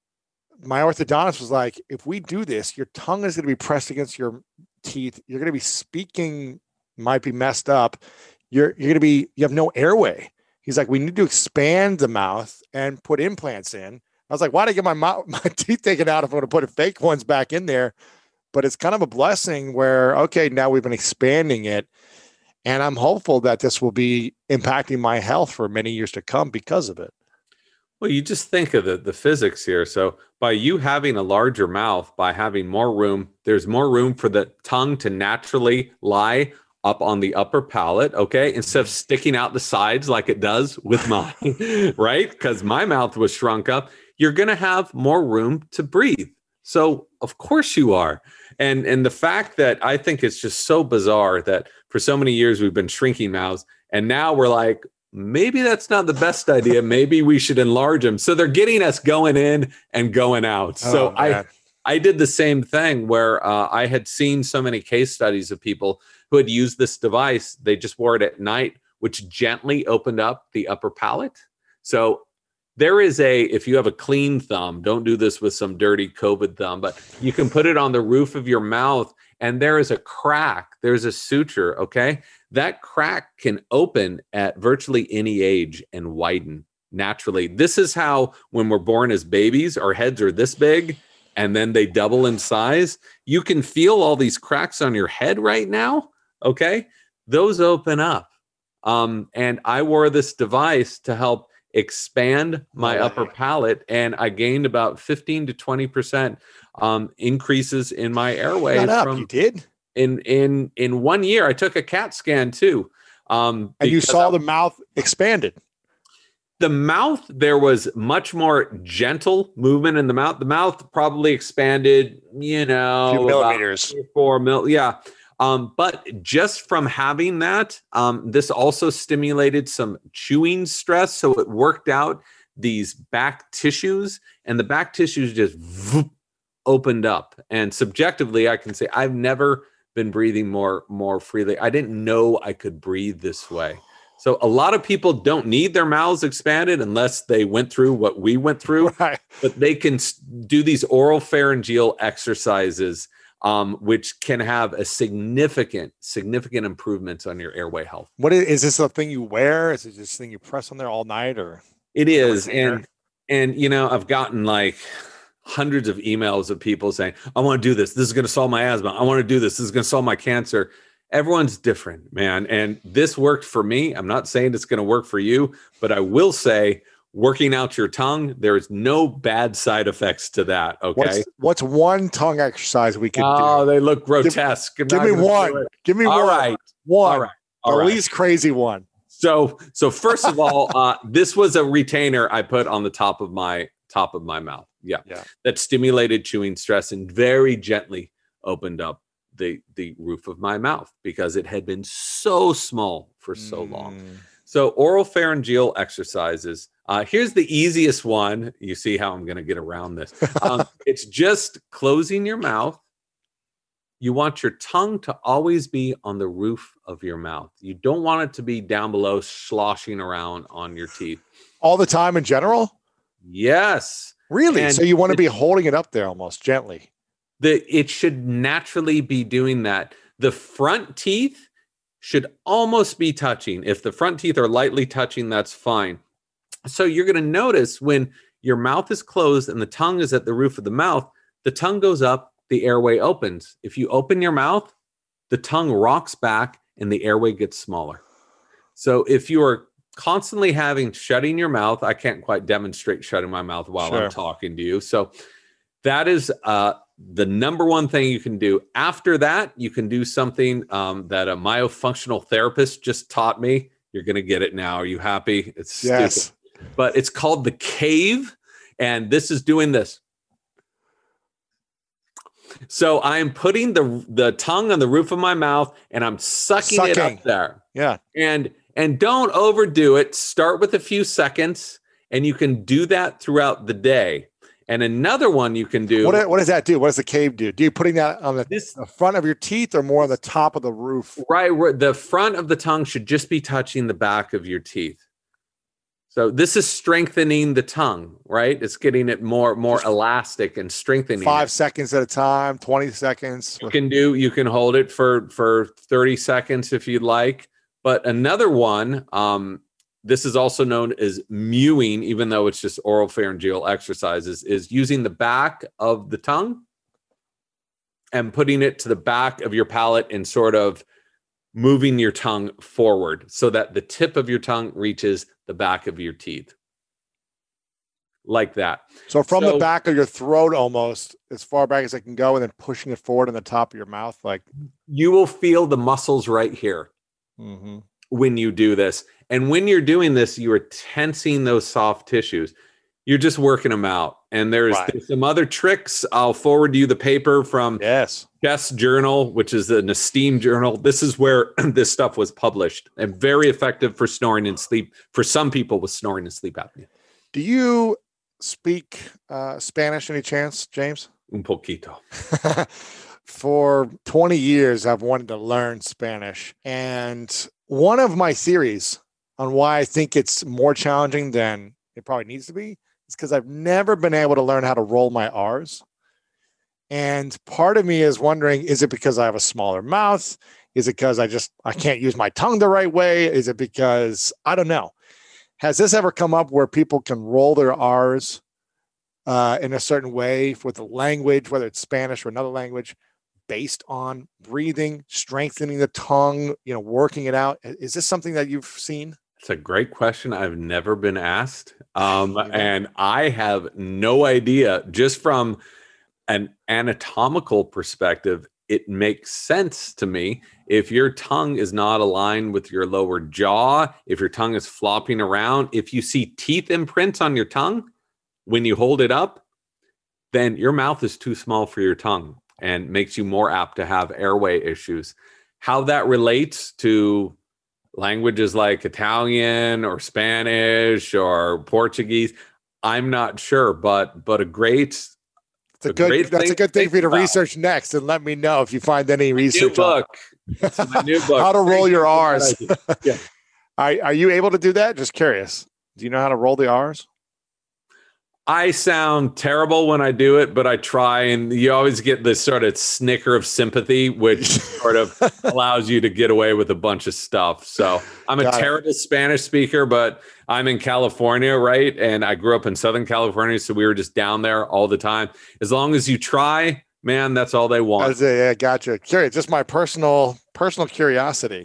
my orthodontist was like, if we do this, your tongue is going to be pressed against your teeth. You're going to be speaking, might be messed up. You have no airway. He's like, we need to expand the mouth and put implants in. I was like, why did I get my teeth taken out if I'm going to put fake ones back in there? But it's kind of a blessing where, okay, now we've been expanding it. And I'm hopeful that this will be impacting my health for many years to come because of it. Well, you just think of the physics here. So by you having a larger mouth, by having more room, there's more room for the tongue to naturally lie up on the upper palate, okay? Instead of sticking out the sides like it does with mine, right? Because my mouth was shrunk up. You're going to have more room to breathe. So of course you are. And the fact that I think it's just so bizarre that for so many years we've been shrinking mouths, and now we're like, maybe that's not the best idea. Maybe we should enlarge them. So they're getting us going in and going out. So I did the same thing where I had seen so many case studies of people who had used this device. They just wore it at night, which gently opened up the upper palate. So there is if you have a clean thumb, don't do this with some dirty COVID thumb, but you can put it on the roof of your mouth and there is a crack. There's a suture, okay? That crack can open at virtually any age and widen naturally. This is how, when we're born as babies, our heads are this big and then they double in size. You can feel all these cracks on your head right now, okay? Those open up. And I wore this device to help expand my upper palate, and I gained about 15 to 20% increases in my airway. You did? In 1 year. I took a CAT scan too. And you saw the mouth expanded. The mouth, there was much more gentle movement in the mouth. The mouth probably expanded, a few millimeters. 4 mil. Yeah. But just from having that, this also stimulated some chewing stress. So it worked out these back tissues, and the back tissues just opened up. And subjectively, I can say I've never been breathing more freely. I didn't know I could breathe this way. So a lot of people don't need their mouths expanded unless they went through what we went through, right. But they can do these oral pharyngeal exercises, which can have a significant improvements on your airway health. What is this a thing you wear? Is it just a thing you press on there all night, or? It is. And I've gotten like hundreds of emails of people saying, I want to do this. This is going to solve my asthma. I want to do this. This is going to solve my cancer. Everyone's different, man. And this worked for me. I'm not saying it's going to work for you, but I will say, working out your tongue, there is no bad side effects to that. Okay. What's one tongue exercise we can do? Oh, they look grotesque. Give me one. Give me all one. Right. One. All right. The least crazy one. So first of all, this was a retainer I put on the top of my mouth. Yeah. That stimulated chewing stress and very gently opened up the roof of my mouth because it had been so small for so long. So oral pharyngeal exercises. Here's the easiest one. You see how I'm going to get around this. It's just closing your mouth. You want your tongue to always be on the roof of your mouth. You don't want it to be down below sloshing around on your teeth. All the time in general? Yes. Really? So you want to be holding it up there almost gently. It should naturally be doing that. The front teeth should almost be touching. If the front teeth are lightly touching, that's fine. So you're going to notice when your mouth is closed and the tongue is at the roof of the mouth, the tongue goes up, the airway opens. If you open your mouth, the tongue rocks back and the airway gets smaller. So if you are constantly shutting your mouth, I can't quite demonstrate shutting my mouth while I'm talking to you. So that is the number one thing you can do. After that, you can do something that a myofunctional therapist just taught me. You're going to get it now. Are you happy? It's stupid. But it's called the cave. And this is doing this. So I'm putting the tongue on the roof of my mouth and I'm sucking it up there. Yeah. And don't overdo it. Start with a few seconds and you can do that throughout the day. And another one you can do. What does that do? What does the cave do? Do you putting that on the front of your teeth or more on the top of the roof? Right. The front of the tongue should just be touching the back of your teeth. So this is strengthening the tongue, right? It's getting it more elastic and strengthening 5 seconds at a time, 20 seconds. You can hold it for 30 seconds if you'd like. But another one, this is also known as mewing, even though it's just oral pharyngeal exercises, is using the back of the tongue and putting it to the back of your palate and sort of moving your tongue forward so that the tip of your tongue reaches the back of your teeth. Like that. So from the back of your throat almost, as far back as it can go, and then pushing it forward on the top of your mouth. Like you will feel the muscles right here when you do this. And when you're doing this, you are tensing those soft tissues. You're just working them out. And there's some other tricks. I'll forward you the paper from Chest Journal, which is an esteemed journal. This is where this stuff was published, and very effective for snoring and sleep, for some people with snoring and sleep apnea. Do you speak Spanish any chance, James? Un poquito. For 20 years, I've wanted to learn Spanish. And one of my theories on why I think it's more challenging than it probably needs to be is because I've never been able to learn how to roll my R's. And part of me is wondering, is it because I have a smaller mouth? Is it because I can't use my tongue the right way? Is it because, I don't know. Has this ever come up where people can roll their R's in a certain way with a language, whether it's Spanish or another language, based on breathing, strengthening the tongue, working it out? Is this something that you've seen? It's a great question. I've never been asked. And I have no idea. Just from an anatomical perspective, it makes sense to me. If your tongue is not aligned with your lower jaw, if your tongue is flopping around, if you see teeth imprints on your tongue when you hold it up, then your mouth is too small for your tongue and makes you more apt to have airway issues. How that relates to languages like Italian or Spanish or Portuguese, I'm not sure, but a great... That's a good thing for you to research next, and let me know if you find any research. It's my new book. How to roll your R's. Yeah. Are you able to do that? Just curious. Do you know how to roll the R's? I sound terrible when I do it, but I try, and you always get this sort of snicker of sympathy, which sort of allows you to get away with a bunch of stuff. So I'm a terrible Spanish speaker, but I'm in California, right? And I grew up in Southern California, so we were just down there all the time. As long as you try, man, that's all they want. Yeah, gotcha. Curious, just my personal curiosity.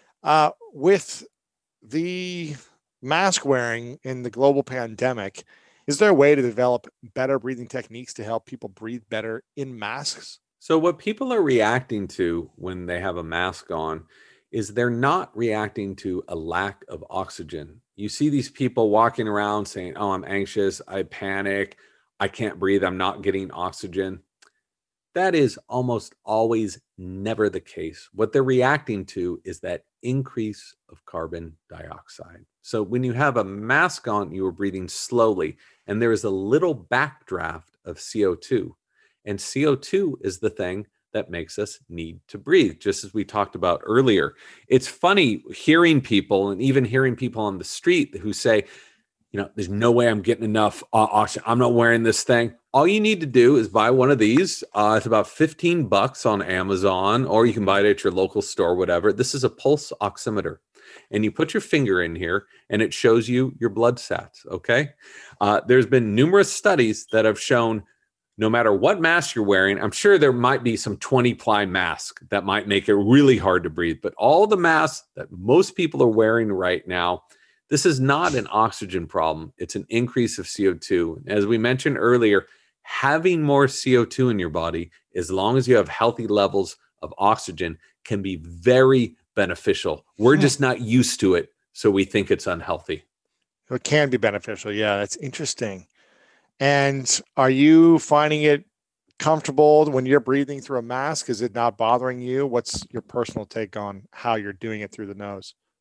With the mask wearing in the global pandemic, is there a way to develop better breathing techniques to help people breathe better in masks? So what people are reacting to when they have a mask on is they're not reacting to a lack of oxygen. You see these people walking around saying, oh, I'm anxious, I panic, I can't breathe, I'm not getting oxygen. That is almost always never the case. What they're reacting to is that increase of carbon dioxide. So when you have a mask on, you are breathing slowly, and there is a little backdraft of CO2. And CO2 is the thing that makes us need to breathe, just as we talked about earlier. It's funny hearing people, and even hearing people on the street who say, there's no way I'm getting enough oxygen. I'm not wearing this thing. All you need to do is buy one of these. It's about $15 on Amazon, or you can buy it at your local store, whatever. This is a pulse oximeter. And you put your finger in here and it shows you your blood sats, okay? There's been numerous studies that have shown no matter what mask you're wearing, I'm sure there might be some 20-ply mask that might make it really hard to breathe. But all the masks that most people are wearing right now, this is not an oxygen problem. It's an increase of CO2. As we mentioned earlier, having more CO2 in your body, as long as you have healthy levels of oxygen, can be very beneficial. We're just not used to it, so we think it's unhealthy. It can be beneficial. Yeah, that's interesting. And are you finding it comfortable when you're breathing through a mask? Is it not bothering you? What's your personal take on how you're doing it through the nose?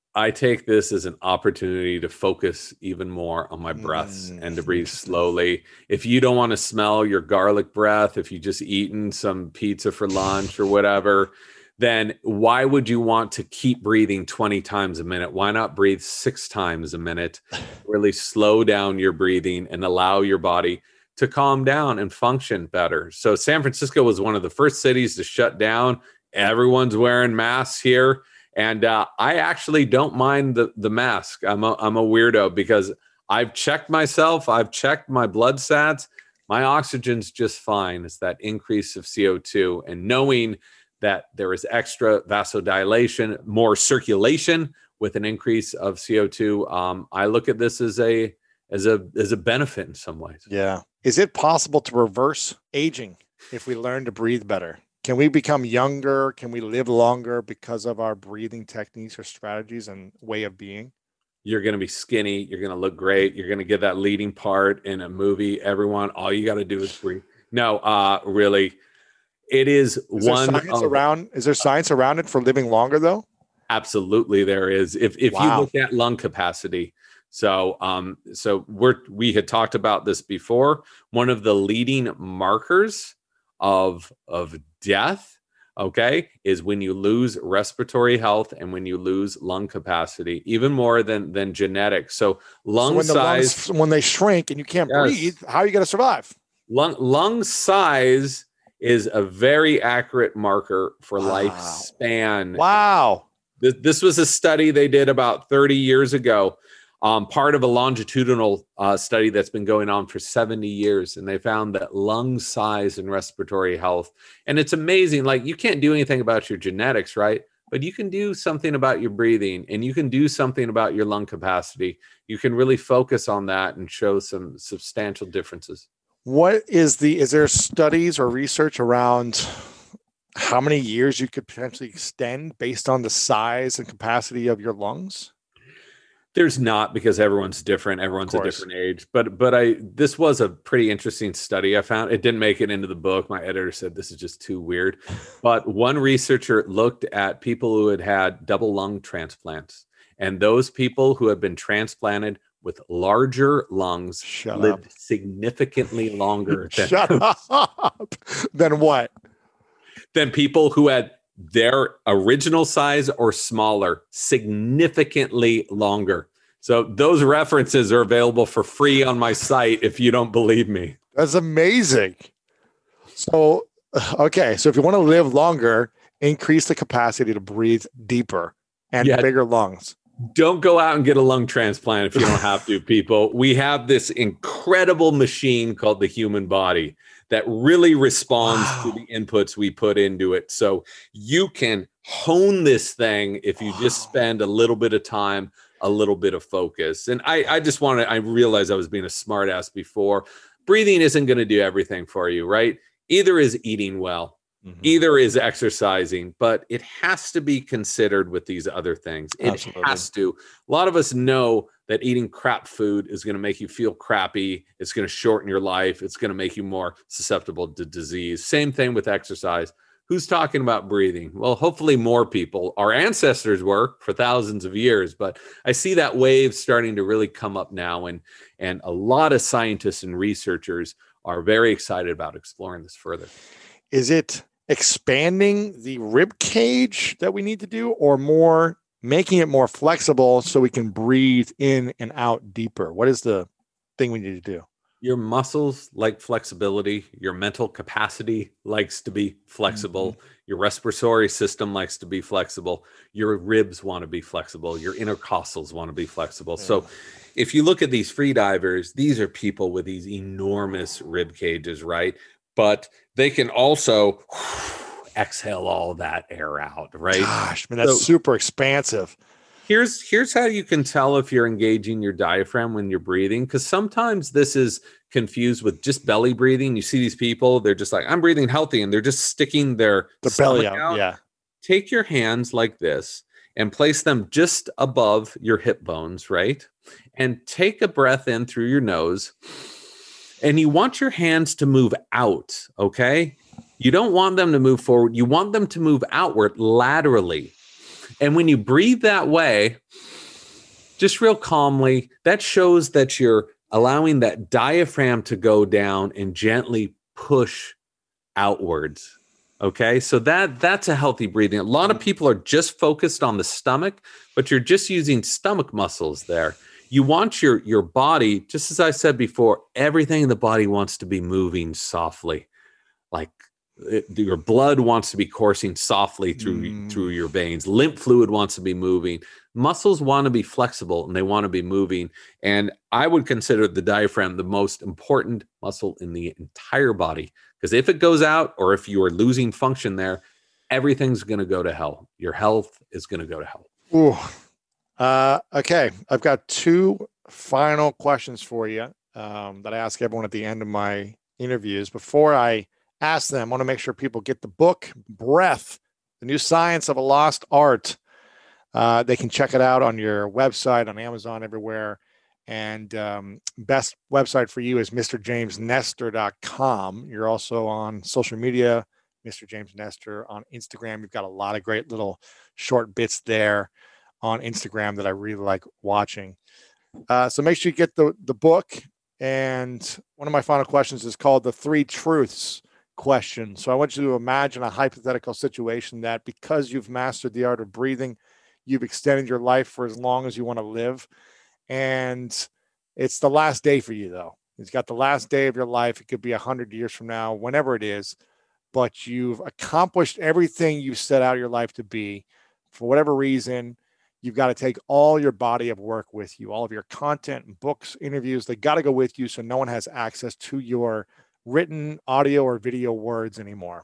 I take this as an opportunity to focus even more on my breaths and to breathe slowly. If you don't want to smell your garlic breath, if you just eaten some pizza for lunch or whatever, then why would you want to keep breathing 20 times a minute? Why not breathe 6 times a minute? Really slow down your breathing and allow your body to calm down and function better. So San Francisco was one of the first cities to shut down. Everyone's wearing masks here. And I actually don't mind the mask. I'm a weirdo because I've checked myself. I've checked my blood stats. My oxygen's just fine. It's that increase of CO2. And knowing that there is extra vasodilation, more circulation with an increase of CO2, I look at this as a benefit in some ways. Yeah. Is it possible to reverse aging if we learn to breathe better? Can we become younger? Can we live longer because of our breathing techniques or strategies and way of being? You're going to be skinny. You're going to look great. You're going to get that leading part in a movie. Everyone, all you got to do is breathe. No, really, it is one. Is there science around it for living longer, though? Absolutely, there is. If you look at lung capacity, so we had talked about this before. One of the leading markers of death, okay, is when you lose respiratory health and when you lose lung capacity, even more than genetics. So lung size, when they shrink and you can't breathe, how are you going to survive? Lung size is a very accurate marker for lifespan. Wow. This was a study they did about 30 years ago. Part of a longitudinal study that's been going on for 70 years. And they found that lung size and respiratory health. And it's amazing. Like, you can't do anything about your genetics, right? But you can do something about your breathing, and you can do something about your lung capacity. You can really focus on that and show some substantial differences. Is there studies or research around how many years you could potentially extend based on the size and capacity of your lungs? There's not, because everyone's different. Everyone's a different age. But this was a pretty interesting study I found. It didn't make it into the book. My editor said this is just too weird. But one researcher looked at people who had double lung transplants. And those people who had been transplanted with larger lungs lived significantly longer than what? Than people who had their original size or smaller, significantly longer. So those references are available for free on my site if you don't believe me. That's amazing. So, okay. So if you want to live longer, increase the capacity to breathe deeper and bigger lungs. Don't go out and get a lung transplant if you don't have to, people. We have this incredible machine called the human body that really responds to the inputs we put into it. So you can hone this thing if you just spend a little bit of time, a little bit of focus. And I realized I was being a smart ass before. Breathing isn't going to do everything for you, right? Either is eating well, either is exercising, but it has to be considered with these other things. It has to. A lot of us know that eating crap food is going to make you feel crappy. It's going to shorten your life. It's going to make you more susceptible to disease. Same thing with exercise. Who's talking about breathing? Well, hopefully more people. Our ancestors were for thousands of years, but I see that wave starting to really come up now. And a lot of scientists and researchers are very excited about exploring this further. Is it expanding the rib cage that we need to do, or more making it more flexible so we can breathe in and out deeper? What is the thing we need to do? Your muscles like flexibility. Your mental capacity likes to be flexible. Your respiratory system likes to be flexible. Your ribs want to be flexible. Your intercostals want to be flexible. So if you look at these free divers, these are people with these enormous rib cages, right? But they can also exhale all that air out, right? Gosh, man, that's super expansive. Here's how you can tell if you're engaging your diaphragm when you're breathing, because sometimes this is confused with just belly breathing. You see these people, they're just like, I'm breathing healthy, and they're just sticking their belly out. Yeah. Take your hands like this and place them just above your hip bones, right? And take a breath in through your nose. And you want your hands to move out, okay? You don't want them to move forward. You want them to move outward laterally. And when you breathe that way, just real calmly, that shows that you're allowing that diaphragm to go down and gently push outwards. Okay, so that's a healthy breathing. A lot of people are just focused on the stomach, but you're just using stomach muscles there. You want your body, just as I said before, everything in the body wants to be moving softly. Like your blood wants to be coursing softly through your veins. Lymph fluid wants to be moving. Muscles want to be flexible and they want to be moving. And I would consider the diaphragm the most important muscle in the entire body. Because if it goes out or if you are losing function there, everything's going to go to hell. Your health is going to go to hell. Ooh. Okay. I've got two final questions for you that I ask everyone at the end of my interviews. Before I ask them, I want to make sure people get the book, Breath, The New Science of a Lost Art. They can check it out on your website, on Amazon, everywhere. And best website for you is MrJamesNestor.com. You're also on social media, Mr. James Nestor on Instagram. You've got a lot of great little short bits there on Instagram that I really like watching. So make sure you get the book. And one of my final questions is called the 3 Truths question. So I want you to imagine a hypothetical situation that because you've mastered the art of breathing, you've extended your life for as long as you want to live. And it's the last day for you, though. It's got the last day of your life. It could be 100 years from now, whenever it is. But you've accomplished everything you set out your life to be. For whatever reason, you've got to take all your body of work with you, all of your content, books, interviews. They got to go with you so no one has access to your written audio or video words anymore.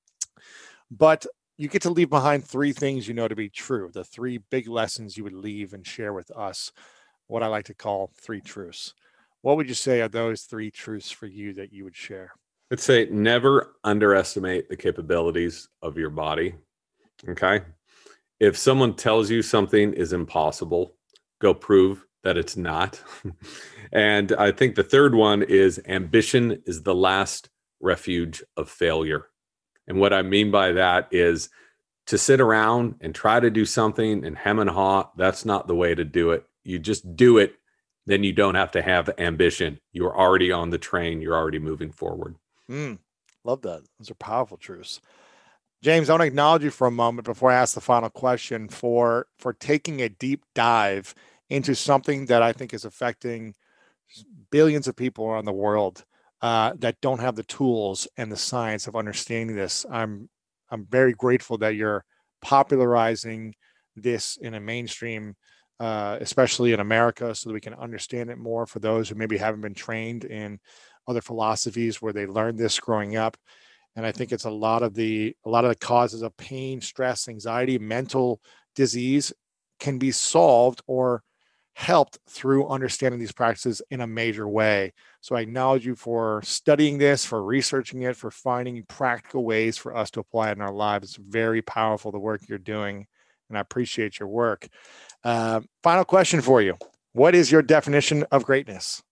But you get to leave behind 3 things you know to be true, the 3 big lessons you would leave and share with us, what I like to call 3 truths. What would you say are those 3 truths for you that you would share? I'd say never underestimate the capabilities of your body. Okay. If someone tells you something is impossible, go prove that it's not. And I think the third one is ambition is the last refuge of failure. And what I mean by that is to sit around and try to do something and hem and haw, that's not the way to do it. You just do it, then you don't have to have ambition. You're already on the train. You're already moving forward. Love that. Those are powerful truths. James, I want to acknowledge you for a moment before I ask the final question for taking a deep dive into something that I think is affecting billions of people around the world that don't have the tools and the science of understanding this. I'm very grateful that you're popularizing this in a mainstream, especially in America, so that we can understand it more for those who maybe haven't been trained in other philosophies where they learned this growing up. And I think it's a lot of the causes of pain, stress, anxiety, mental disease can be solved or helped through understanding these practices in a major way. So I acknowledge you for studying this, for researching it, for finding practical ways for us to apply it in our lives. It's very powerful, the work you're doing, and I appreciate your work. Final question for you. What is your definition of greatness?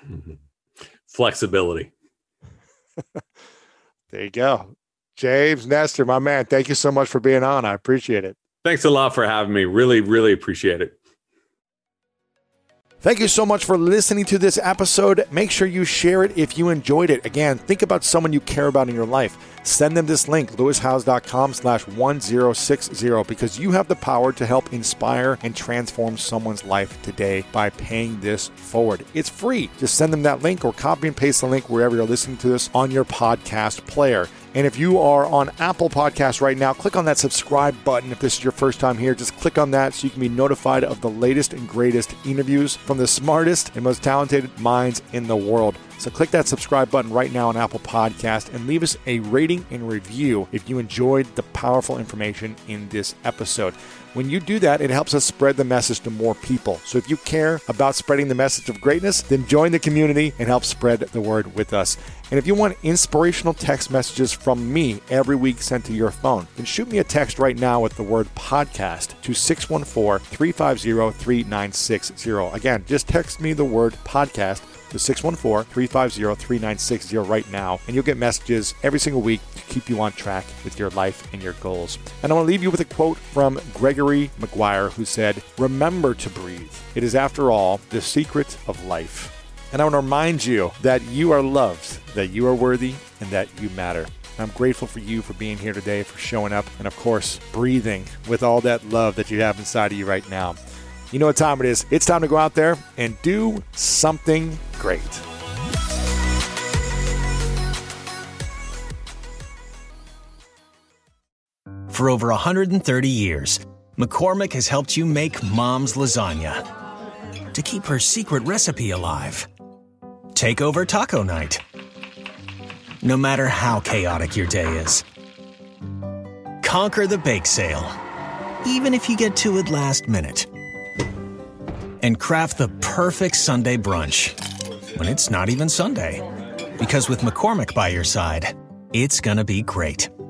Flexibility. There you go. James Nestor, my man, thank you so much for being on. I appreciate it. Thanks a lot for having me. Really, really appreciate it. Thank you so much for listening to this episode. Make sure you share it if you enjoyed it. Again, think about someone you care about in your life. Send them this link, lewishowes.com/1060, because you have the power to help inspire and transform someone's life today by paying this forward. It's free. Just send them that link or copy and paste the link wherever you're listening to this on your podcast player. And if you are on Apple Podcasts right now, click on that subscribe button. If this is your first time here, just click on that so you can be notified of the latest and greatest interviews from the smartest and most talented minds in the world. So click that subscribe button right now on Apple Podcast and leave us a rating and review if you enjoyed the powerful information in this episode. When you do that, it helps us spread the message to more people. So if you care about spreading the message of greatness, then join the community and help spread the word with us. And if you want inspirational text messages from me every week sent to your phone, then shoot me a text right now with the word podcast to 614-350-3960. Again, just text me the word podcast to 614-350-3960 right now, and you'll get messages every single week to keep you on track with your life and your goals. And I want to leave you with a quote from Gregory Maguire, who said, "Remember to breathe. It is, after all, the secret of life." And I want to remind you that you are loved, that you are worthy, and that you matter. I'm grateful for you for being here today, for showing up, and of course, breathing with all that love that you have inside of you right now. You know what time it is. It's time to go out there and do something great. For over 130 years, McCormick has helped you make Mom's lasagna to keep her secret recipe alive. Take over taco night, no matter how chaotic your day is. Conquer the bake sale, even if you get to it last minute. And craft the perfect Sunday brunch when it's not even Sunday. Because with McCormick by your side, it's gonna be great.